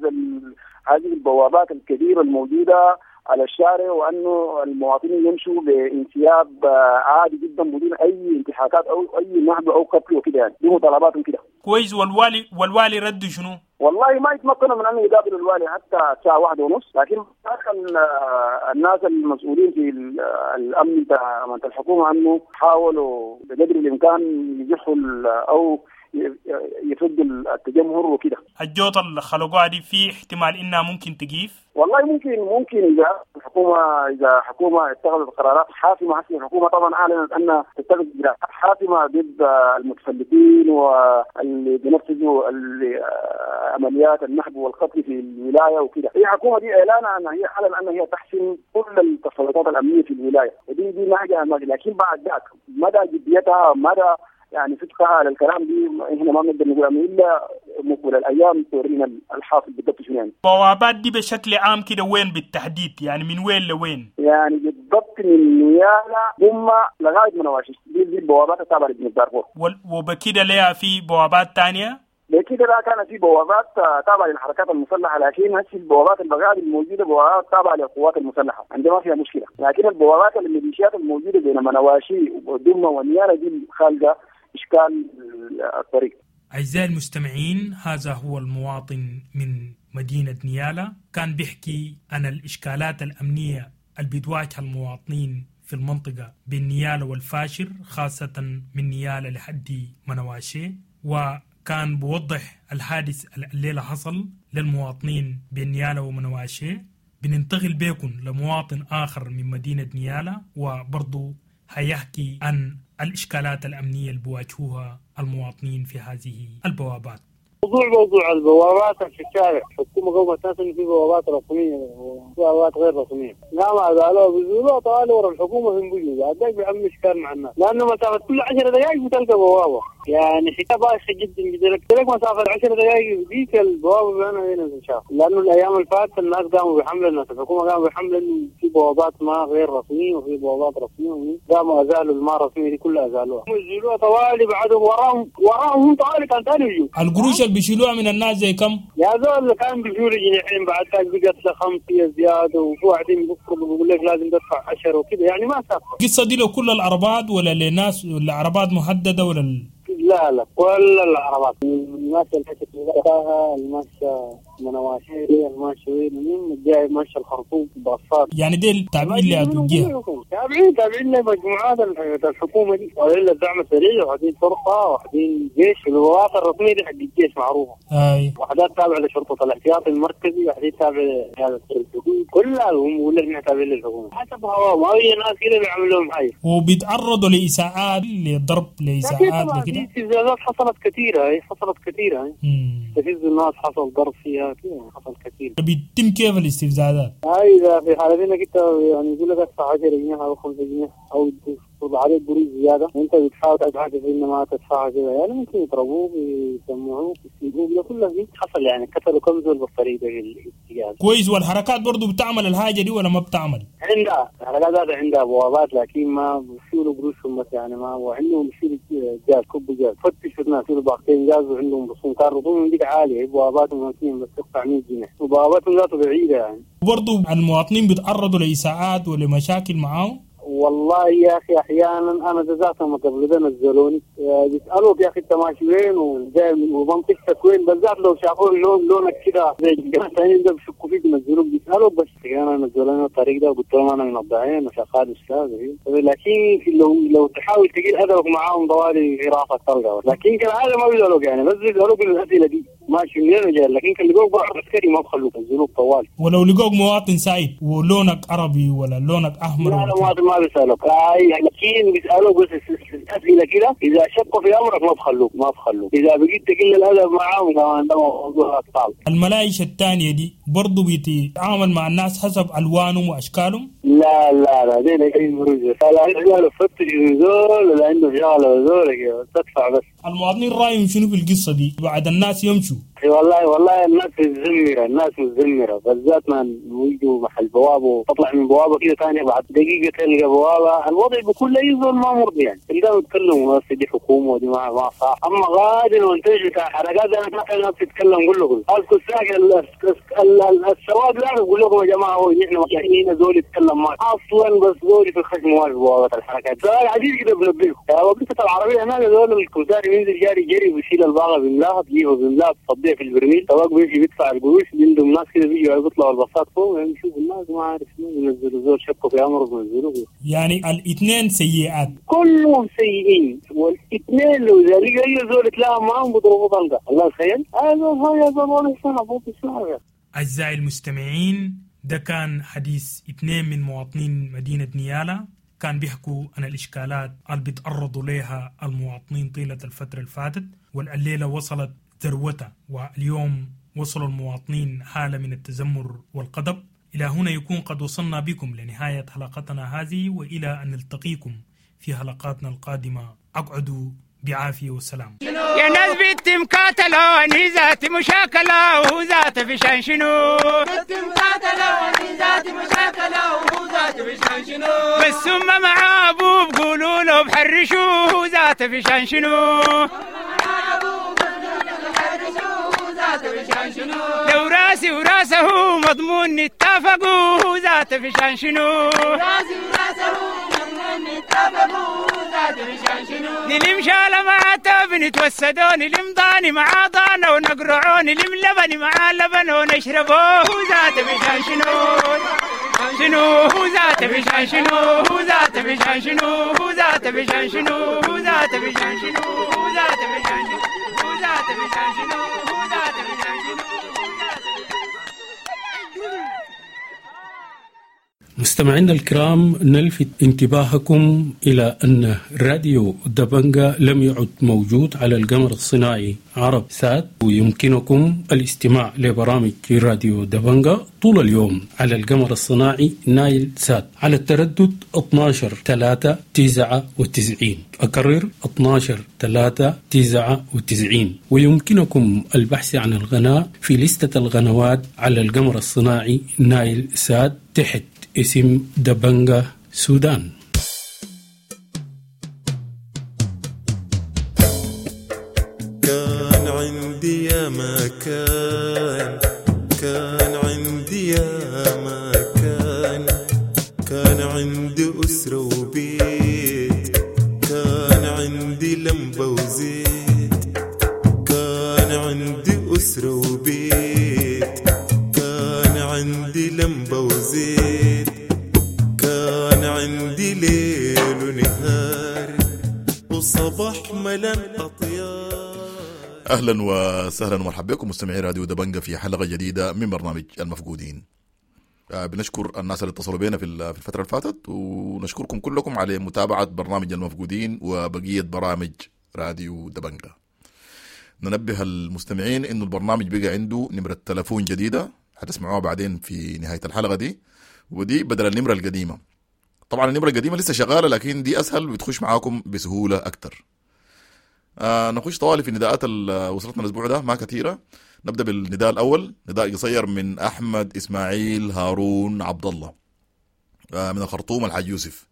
هذه البوابات الكبيره الموجوده على الشارع، وانه المواطنين يمشوا بانسياب عادي جدا بدون اي انتهاكات او اي نهب او قتل وكده يعني. دي مطالباتهم كده. كويس. والوالي رد شنو؟ والله ما يتمكنوا من انه يقابلوا الوالي حتى الساعه 1:30، لكن الناس المسؤولين في الامن بتاع الحكومه انه حاولوا بقدر الامكان يجحوا او يفضوا التجمهر وكده. الجوطه اللي خلقوها دي في احتمال انها ممكن تجيف؟ والله ممكن اذا حكومه اتخذت قرارات حاسمه. حسب الحكومه طبعا اعلنت انها تتخذ اجراءات حاسمه ضد المتفلتين واللي بينفذوا عمليات النهب والقتل في الولايه وكده. هي الحكومه دي اعلانها ان هي اعلن ان هي تحسم كل التصرفات الامنيه في الولايه، ودي حاجه، لكن بعد ذاك مدى جديتها مدى يعني صدقها على الكلام دي هنا ما بنقدر نقول الا مقبل الايام تورينا الحاصل بالضبط شنو يعني. البوابات دي بشكل عام كده وين بالتحديد؟ يعني من وين لوين؟ يعني بالضبط من نيالا لغايه مناواشي. دي البوابات التابعه لابن الدارفور. وبكده ليها في بوابات ثانيه؟ بكده لا كان في بوابات تابعه للحركات المسلحه، لكن هسه البوابات البقاء الموجوده بوابات تابعه للقوات المسلحه، عندما فيها مشكله. لكن البوابات الميليشيات الموجوده بين مناواشي ودمه ونيالا دي خالقه اشكال الطريق. أعزائي المستمعين، هذا هو المواطن من مدينة نيالا، كان بيحكي عن الإشكالات الأمنية اللي بتواجه المواطنين في المنطقة بين نيالا والفاشر، خاصة من نيالا لحد منواشي، وكان بوضح الحادث الليلة حصل للمواطنين بين نيالا ومنواشي. بننتقل بيكم لمواطن آخر من مدينة نيالا، وبرضو هيحكي عن الإشكالات الأمنية اللي بواجهوها المواطنين في هذه البوابات. موضوع البوابات في الشارع، الحكومة قومت أساسا في بوابات رسمية وبوابات غير رسمية. نعم هذا بيزولوا طوالي ورا الحكومة في بيجوا بعدك بيعمل إشكال معنا، لأنه مسافة كل 10 دقائق بتلقى بوابة، يعني حكاية بايخة جدا جدا. لك مسافة 10 دقائق ديك البوابة أنا هنا تنشاف، لأنه الأيام اللي فاتت الناس قاموا بحمل، الناس الحكومة قاموا بحمل إنه في بوابات ما غير رسمية وفي بوابات رسمية، قاموا أزالوا الما رسمية دي كلها أزالوها. بيزولوا طوالي بعدهم وراهم طوالي كان ثاني يجوا. القروش اللي بيشيلوها من الناس زي كم؟ يا زول كان بيشيلوا جنيحين، بعد كان بقت له 5 زيادة، وفي واحدين بيقول لك لازم تدفع 10 وكذا، يعني ما سافر. القصة دي لكل العربات ولا لناس ولا عربات محددة ولا لا كل العربات، الماشية الحكت بقاها، الماشية منواشي، الماشية من جاي ماشية الخرطوم باصات، يعني ديل تابعين لأدوجيها، تابعين لمجموعات الحكومة دي، وإلا الدعم السريع، وحدين شرطة، وحدين جيش. الوظائف الرسمية دي حق الجيش معروفة، وحدات تابعة لشرطة الاحتياطي المركزي، وحدين تابعة لهذا الحدود، كلها هم ولا احنا تابعين للحكومة حسب هوا. ما هي ناس كده بيعملوا لهم حاجة، وبيتعرضوا لإساءات، لضرب لإساءات لكده. استفزازات حصلت كثيرة، تفز الناس، حصل ضرب فيها كده، حصل كثير. بيتم كيف الاستفزازات؟ إذا في حالتنا كده يعني يقول لك ادفع 10 جنيه أو 5 جنيه أو تفرض عليك قروش زيادة، وأنت بتحاول تدفع إنه ما تدفعها كده، يعني ممكن يضربوك يسمعوك يسيبوك، كلها دي حصل. يعني قتلوا كم زول بالطريقة الاستجابة. كويس. والحركات برضو بتعمل الحاجة دي ولا ما بتعمل؟ عندها الحركات عندها بوابات، لكن ما بيشيلوا قروشهم بس، يعني ما وعندهم بيشيلوا جاز كب جاز، فتشوا الناس يشيلوا باقتين جاز، وعندهم رسوم، كان رسومهم ديك عالية، بواباتهم ماكين بس تدفع 100 جنيه، وبواباتهم ذاته بعيدة يعني. وبرضو المواطنين بيتعرضوا لإساءات ولا مشاكل معاهم؟ والله يا أخي أحيانا أنا ذاتهم قبل ده نزلوني بيسألوك يا أخي أنت ماشي وين وجاي من ومنطقتك وين، بالذات لو شافوا لونك كده زي الجماعة الثانيين ده بيشكوا فيك ينزلوك، بيسألوك بس. أنا نزلوني الطريق ده وقلت لهم أنا من الضعين وشغال أستاذ، لكن لو تحاول تجيل أدبك معاهم طوالي في راسك تلقى، لكن كالعادة ما بيسألوك، يعني بس بيسألوك الأسئلة دي ماشي منين جاي، لكن كان لقوك بقى عسكري ما بخلوك ينزلوك طوالي. ولو لقوك مواطن سعيد ولونك عربي ولا لونك أحمر؟ لا مواطن ما بيسألوك، لكن بيسألوك بس أسئلة كده، إذا شكوا في أمرك ما بخلوك. إذا بقيت تقل الأدب معاهم كمان ده موضوع أطفال. الملايش الثانية دي برضو بيتعامل مع الناس حسب ألوانهم وأشكالهم؟ لا دي نقين مروجة، لا عنده فتش زول، لا عنده شغلة زول تدفع بس. المواطنين رأيهم شنو في القصة دي بعد الناس يمشوا؟ والله الناس مزمرة بالذات ما يجوا محل بوابه وتطلع من بوابه كده ثانيه بعد دقيقه تلقى بوابه، الوضع بكل اي زول ما مرضي، يعني تلقاهم يتكلموا بس دي حكومه ودي ما صح. اما غادر وانتج بتاع حركات انا ما كان تتكلم قول لهم اسكت ساكت، السواد لا يقول لكم يا جماعه هو احنا هنا زول يتكلم معك اصلا، بس زول في الخشم واقف بوابه الحركات ده عديد كده بنبهكم. وقفه العربيه هناك زول الكوساري ينزل جري بيشيل الباغه بيملاها بيملاها تصديها في البرميل، طواق بيجي بيدفع القروش، عندهم ناس كده بيجوا يطلعوا الباصات فوق، يعني يشوفوا الناس ما عارف شنو ينزلوا زول شكوا في امره بينزلوه. يعني الاثنين سيئات، كلهم سيئين، والاثنين لو ذلك اي زول تلاقوا معهم بيضربوا طلقه. الله تخيل هذا زمان سنه فوق السنه. اعزائي المستمعين، ده كان حديث 2 من مواطنين مدينه نيالا، كان بيحكوا عن الاشكالات اللي بيتعرضوا لها المواطنين طيله الفتره اللي فاتت، والليله وصلت ذروتها، واليوم وصل المواطنين حالة من التذمر والغضب. إلى هنا يكون قد وصلنا بكم لنهاية حلقتنا هذه، وإلى أن نلتقيكم في حلقاتنا القادمة. أقعدوا بعافية والسلام. يا ناس بنتي مقاتلة واني ذاتي مشاكلة وهو ذاتي في شان شنو، بنتي مقاتلة واني ذاتي مشاكلة وهو ذاتي في شان شنو، بس هم مع أبوه بقولوا له بحرشوه وهو ذاتي في شان شنو، لو راسي وراسه مضمون نتفقوا ذات في شان شنو، راسي وراسه مضمون نتفقوا ذات مشان شنو نلم شال معاته بنتوسدوا نلم ضاني مع ضانا ونقرعون نلم لبني مع لبن ونشربوه ذات مشان شنو شنو ذات مشان شنو ذات مشان شنو ذات مشان شنو ذات مشان شنو ذات مشان شنو ذات مشان شنو ذات مشان شنو. مستمعينا الكرام، نلفت انتباهكم إلى أن راديو دبنجا لم يعد موجود على القمر الصناعي عرب سات، ويمكنكم الاستماع لبرامج راديو دبنجا طول اليوم على القمر الصناعي نايل سات على التردد 12-3-99. أكرر 12-3-99. ويمكنكم البحث عن القناة في لستة القنوات على القمر الصناعي نايل سات تحت اسم دبنجا سودان. كان عندي يا مكان، كان عندي يا مكان، كان عندي أسرة وبيت، كان عندي لمبة وزيت، كان عندي أسرة وبيت، كان عندي لمبة وزيت، كان عندي ليل ونهار وصباح ملان أطيار. أهلا وسهلا ومرحبا بكم مستمعي راديو دبنجا في حلقة جديدة من برنامج المفقودين. بنشكر الناس اللي اتصلوا بينا في الفترة اللي فاتت، ونشكركم كلكم على متابعة برنامج المفقودين وبقية برامج راديو دبنجا. ننبه المستمعين إنه البرنامج بقى عنده نمرة تلفون جديدة هتسمعوها بعدين في نهاية الحلقة دي، ودي بدل النمرة القديمة. طبعا النمرة القديمة لسه شغالة لكن دي أسهل وتخش معاكم بسهولة أكتر. نخش طوالي في النداءات اللي وصلتنا الأسبوع ده ما كثيرة. نبدأ بالنداء الأول، نداء قصير من أحمد إسماعيل هارون عبد الله من الخرطوم الحاج يوسف.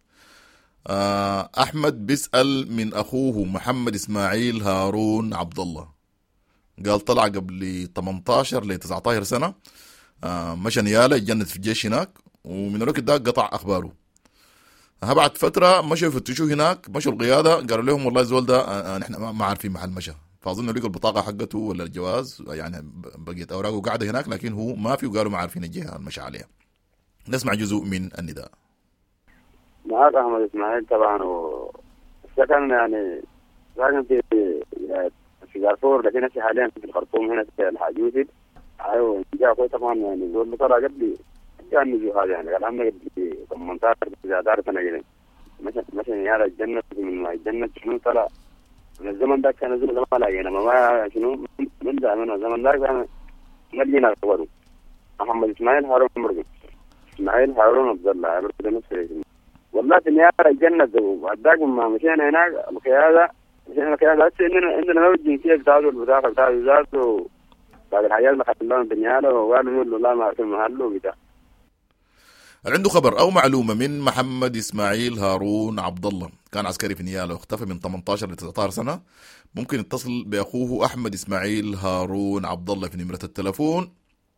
أحمد بيسأل من أخوه محمد إسماعيل هارون عبد الله، قال طلع قبل 18 ل 19 سنة، مشى نيالة يتجند في الجيش هناك، ومن الوقت ده قطع أخباره. بعد فترة مشوا يفتشوا هناك، مشوا القيادة قالوا لهم والله الزول ده نحن ما عارفين محل مشى، فأظن لقوا البطاقة حقته ولا الجواز، يعني بقيت أوراقه قاعدة هناك لكن هو ما في، وقالوا ما عارفين الجهة المشى عليها. نسمع جزء من النداء. معاك أحمد إسماعيل طبعا، وسكن يعني ساكن في دارفور، لكن هسه حاليا في الخرطوم هنا في الحاج يوسف. أيوه جاء أخوي طبعا يعني زول طلع قبل كان نجي هذا يعني قال عمنا قبل 18 19 سنة كده، مشى نيالة الجنة من الجنة شنو طلع من الزمن ده، كان الزمن ما لاقينا ما شنو من زمان الزمن ده كان ما لقينا خبره. محمد إسماعيل هارون مرقم، إسماعيل هارون عبد الله عبد نفسه والله في نيالة الجنة. وبعدك ما مشينا هناك القيادة، مشينا القيادة هسه عندنا نوع الجنسية بتاعته والبطاقة بتاعته ذاته بعد الحياة ما خلونا بنيالة، وقالوا له لا ما عرفوا محله بتاع. عنده خبر أو معلومة من محمد إسماعيل هارون عبد الله، كان عسكري في نيالة واختفى من 18 ل 19 سنة، ممكن يتصل بأخوه أحمد إسماعيل هارون عبد الله في نمرة التلفون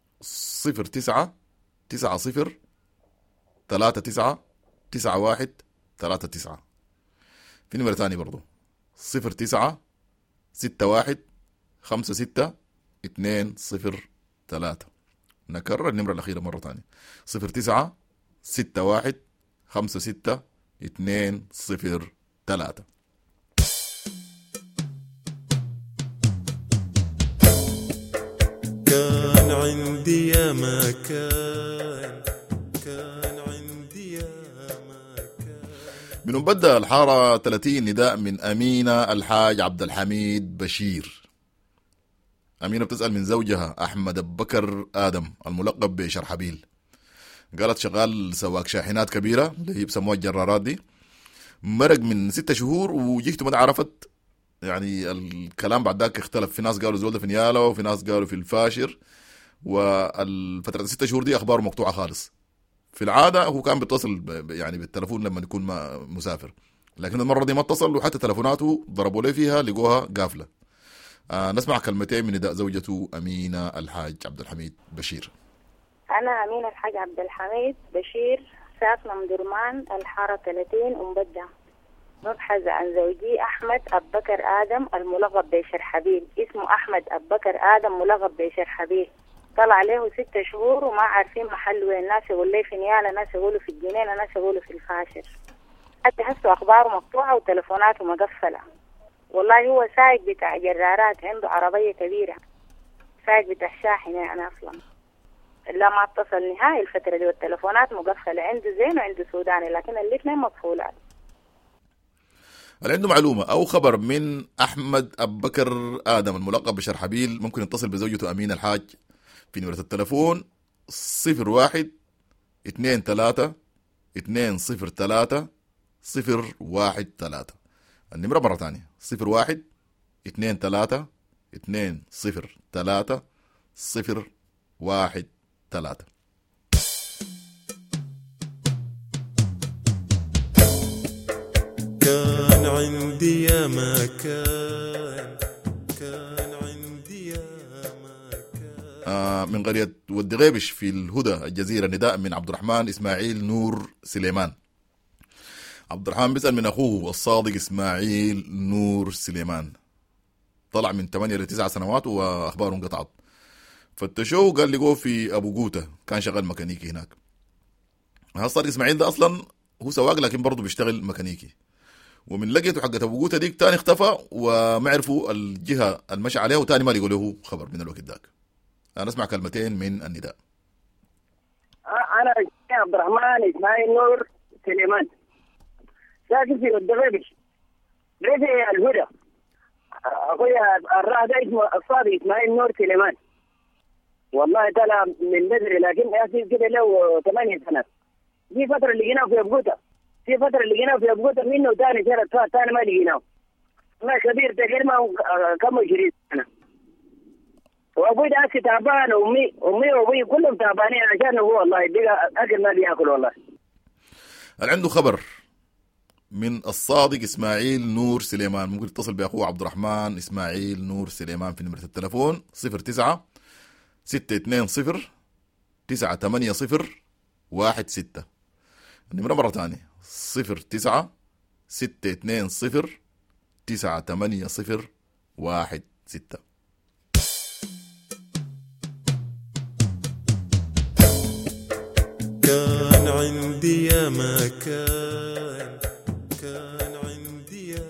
09-90-39-91-39. في نمرة تانية برضو 09-61-56-203. نكرر النمرة الأخيرة مرة تانية 09-61-56-203. كان عندي يا مكان، كان عندي يا مكان. من بدأ الحارة 30 نداء من أمينة الحاج عبد الحميد بشير. أمينة بتسأل من زوجها أحمد بكر آدم الملقب بشرحبيل، قالت شغال سواق شاحنات كبيرة اللي هي بسموها الجرارات دي، مرق من 6 شهور وجيته ما عرفت، يعني الكلام بعد ذاك اختلف، في ناس قالوا زول ده في نيالة وفي ناس قالوا في الفاشر، والفترة 6 شهور دي أخباره مقطوعة خالص. في العادة هو كان بيتصل يعني بالتلفون لما يكون مسافر، لكن المرة دي ما اتصل، وحتى تلفوناته ضربوا لي فيها لقوها قافلة. نسمع كلمتين من نداء زوجته أمينة الحاج عبد الحميد بشير. أنا أمينة الحاج عبد الحميد بشير، ساكنة من درمان الحارة 30 أم بدة. ببحث عن زوجي أحمد أبو بكر آدم الملقب بشرحبيل. اسمه أحمد أبو بكر آدم ملقب بشرحبيل. طلع له 6 شهور وما عارفين محل وين. ناس يقول لي في نيالة، ناس يقولوا في الجنينة، ناس يقولوا في الفاشر. حتى هسه أخباره مقطوعة وتلفوناته مقفلة. والله هو سايق بتاع جرارات، عنده عربية كبيرة، سايق بتاع شاحنة يعني أصلا. لا ما اتصل نهائي الفترة دي والتلفونات مقفلة. عنده زين وعنده سوداني، لكن الاثنين مقفولات. اللي عنده معلومة أو خبر من أحمد أبو بكر آدم الملقب بشرحبيل ممكن يتصل بزوجته أمين الحاج في نمرة التلفون 01-23-203-013. النمرة مرة تانية 01-23-203-013. كان عندي يا ما كان عندي يا ما من قرية ود غيبش في الهدى الجزيرة نداء من عبد الرحمن إسماعيل نور سليمان. عبد الرحمن بيسأل من أخوه الصادق إسماعيل نور سليمان، طلع من 8 ل 9 سنوات وأخباره انقطعت. فتشوه قال لقوه في أبو قوتة، كان شغال ميكانيكي هناك. الصادق إسماعيل ده أصلا هو سواق لكن برضه بيشتغل ميكانيكي، ومن لقيته حقت أبو قوتة ديك تاني اختفى وما عرفوا الجهة المشى عليها، وتاني ما لقوا له خبر من الوقت داك. أنا أسمع كلمتين من النداء. أنا عبد الرحمن إسماعيل نور سليمان، ساكن في الدغيبش ريفي الهدى. أخويا الراح ده اسمه الصادق إسماعيل نور سليمان. والله طلع من بدري، لكن ياسين كده له 8 سنوات. في فترة لقيناه في أبوغوتة، في فترة لقيناه في أبوغوتة منه وثاني شهر فات ثاني ما لقيناه. ما كبير تقريبا كم 20 سنة. وأبوي ده أكل تعبان، وأمي وأبوي كلهم تعبانين عشان هو والله بقى أكل ما بياكل. والله اللي عنده خبر من الصادق إسماعيل نور سليمان ممكن يتصل بأخوه عبد الرحمن إسماعيل نور سليمان في نمرة التلفون 09-620-980-16. النمرة مرة تانية 09-620-980-16. كان عندي يا ما كان عندي يا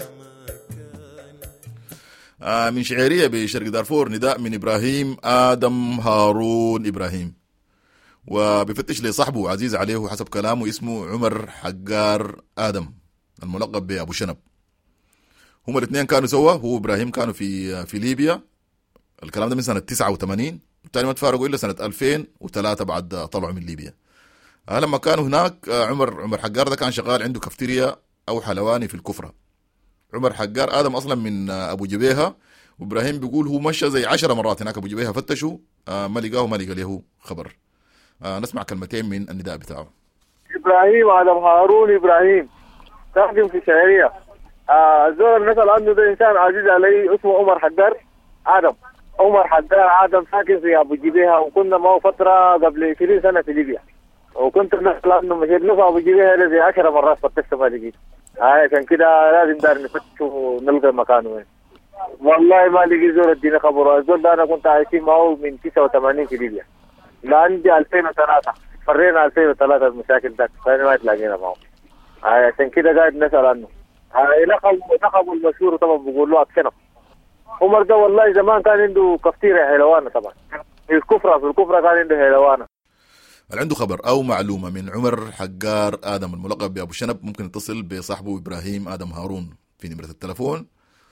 ما من شعيرية بشرق دارفور نداء من إبراهيم آدم هارون إبراهيم، وبفتش لصاحبه عزيز عليه حسب كلامه اسمه عمر حجار آدم الملقب بأبو شنب. هما الاثنين كانوا سوا، هو إبراهيم كانوا في ليبيا. الكلام ده من سنة 89، والتاني ما تفارقوا إلا سنة 2003 بعد طلعوا من ليبيا. لما كانوا هناك عمر حجار ده كان شغال عنده كافتيريا أو حلواني في الكفرة. عمر حجار آدم أصلا من أبو جبيهة، وإبراهيم بيقول هو مشى زي 10 مرات هناك أبو جبيهة، فتشوا ما لقاه ما لقى له خبر. نسمع كلمتين من النداء بتاعه. إبراهيم آدم هارون إبراهيم، ساكن في شعرية. الزول المثل عنه ده إنسان عزيز علي اسمه عمر حجار آدم. عمر حجار آدم ساكن في أبو جبيهة، وكنا معه فترة قبل 20 سنة في ليبيا، وكنت مثل عنه مشيت له في أبو جبيهة زي 10 مرات فتشت ما لقيت. عشان كده لازم دار نفتش ونلقى مكانه وين. والله ما لقي زول اديني خبره. الزول ده انا كنت عايشين معه من 89 في ليبيا لعندي 2003، فرينا 2003 المشاكل ده فما تلاقينا معه. عشان كده قاعد نسال عنه. لقبه المشهور طبعا بيقول له أكشنب. عمر ده والله زمان كان عنده كفتيرة حلوانة، طبعا في الكفرة كان عنده حلوانة. اللي عنده خبر أو معلومة من عمر حجار آدم الملقب بأبو شنب ممكن يتصل بصاحبه إبراهيم آدم هارون في نمرة التلفون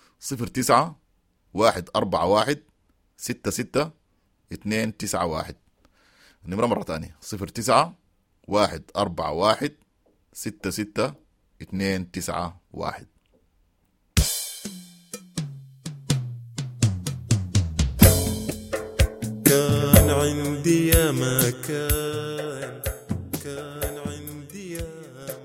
09-141-66-291. النمرة مرة تانية 09-141-66-291. كان عندي يا ما كان عندي يا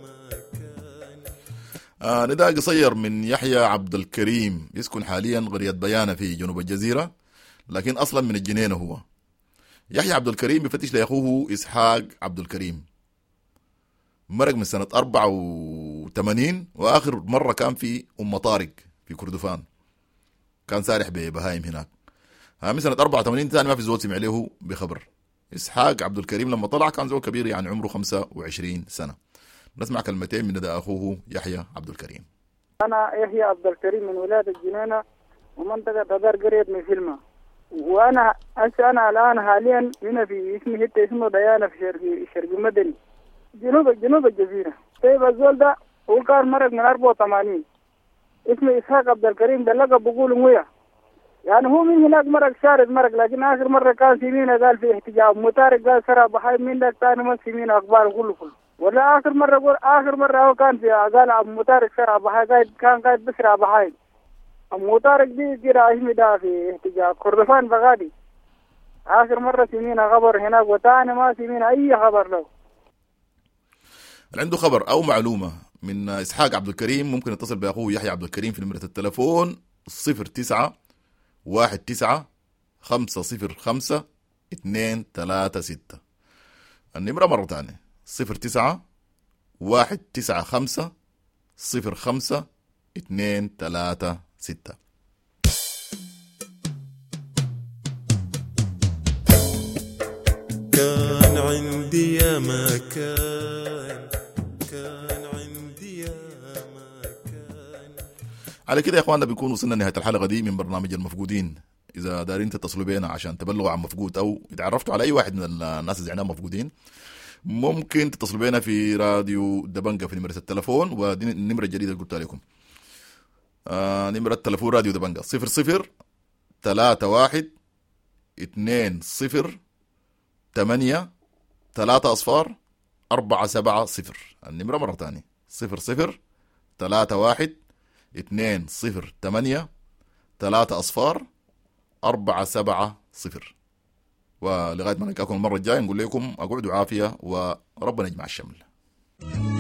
ما نداء قصير من يحيى عبد الكريم، يسكن حاليا قرية بيانة في جنوب الجزيرة، لكن أصلا من الجنينة. هو يحيى عبد الكريم بفتش لأخوه إسحاق عبد الكريم، مرق من سنة 94 84 وآخر مرة كان في أم طارق في كردفان، كان سارح ببهايم هناك. من سنة 84 ثاني ما في زول سمع له بخبر. إسحاق عبد الكريم لما طلع كان زول كبير، يعني عمره 25 سنة. نسمع كلمتين من نداء أخوه يحيى عبد الكريم. أنا يحيى عبد الكريم من ولاية الجنينة ومنطقة دار قرية من فيلمة، وأنا الآن حاليا هنا في اسمي حتة اسمه ديانة في شرق مدني جنوب الجزيرة. طيب الزول ده هو كان مرق من 84 اسمه إسحاق عبد الكريم، ده لقب بقول مويا، يعني هو من هناك مرق شارد مرق، لكن آخر مرة كان سيمينة قال في احتجاج مطارق قال سرى بحاي من ذاك ثاني ما سيمينة أخبار كله ولا آخر مرة هو كان في قال أبو مطارق سرى بحاي كان قاعد بسرى بحاي. أبو مطارق دي كده اسمه ده في احتجاج كردفان بغادي. آخر مرة سيمينة خبر هناك وثاني ما سيمينة أي خبر له. عنده خبر أو معلومة من إسحاق عبد الكريم ممكن يتصل بأخوه يحيى عبد الكريم في نمرة التلفون 09-19-505-236. النمرة مرة ثانية 09-19-505-236. كان عندي يا مكان، كان عندي يا مكان. على كده يا اخواننا بيكون وصلنا نهاية الحلقة دي من برنامج المفقودين. إذا دارين تتصلوا بينا عشان تبلغوا عن مفقود أو اتعرفتوا على أي واحد من الناس اللي زعناهم مفقودين، ممكن تتصلوا بينا في راديو دبنجة في نمرة التلفون، ودي النمرة الجديدة اللي قلتها لكم. نمرة التلفون راديو دبنجة 00-31-2-0-8-3-4-7-0. النمرة مرة تانية 00-31-2-0-8-3-4-7-0. ولغاية ما نلقاكم المرة الجاية نقول لكم أقعدوا عافية وربنا يجمع الشمل.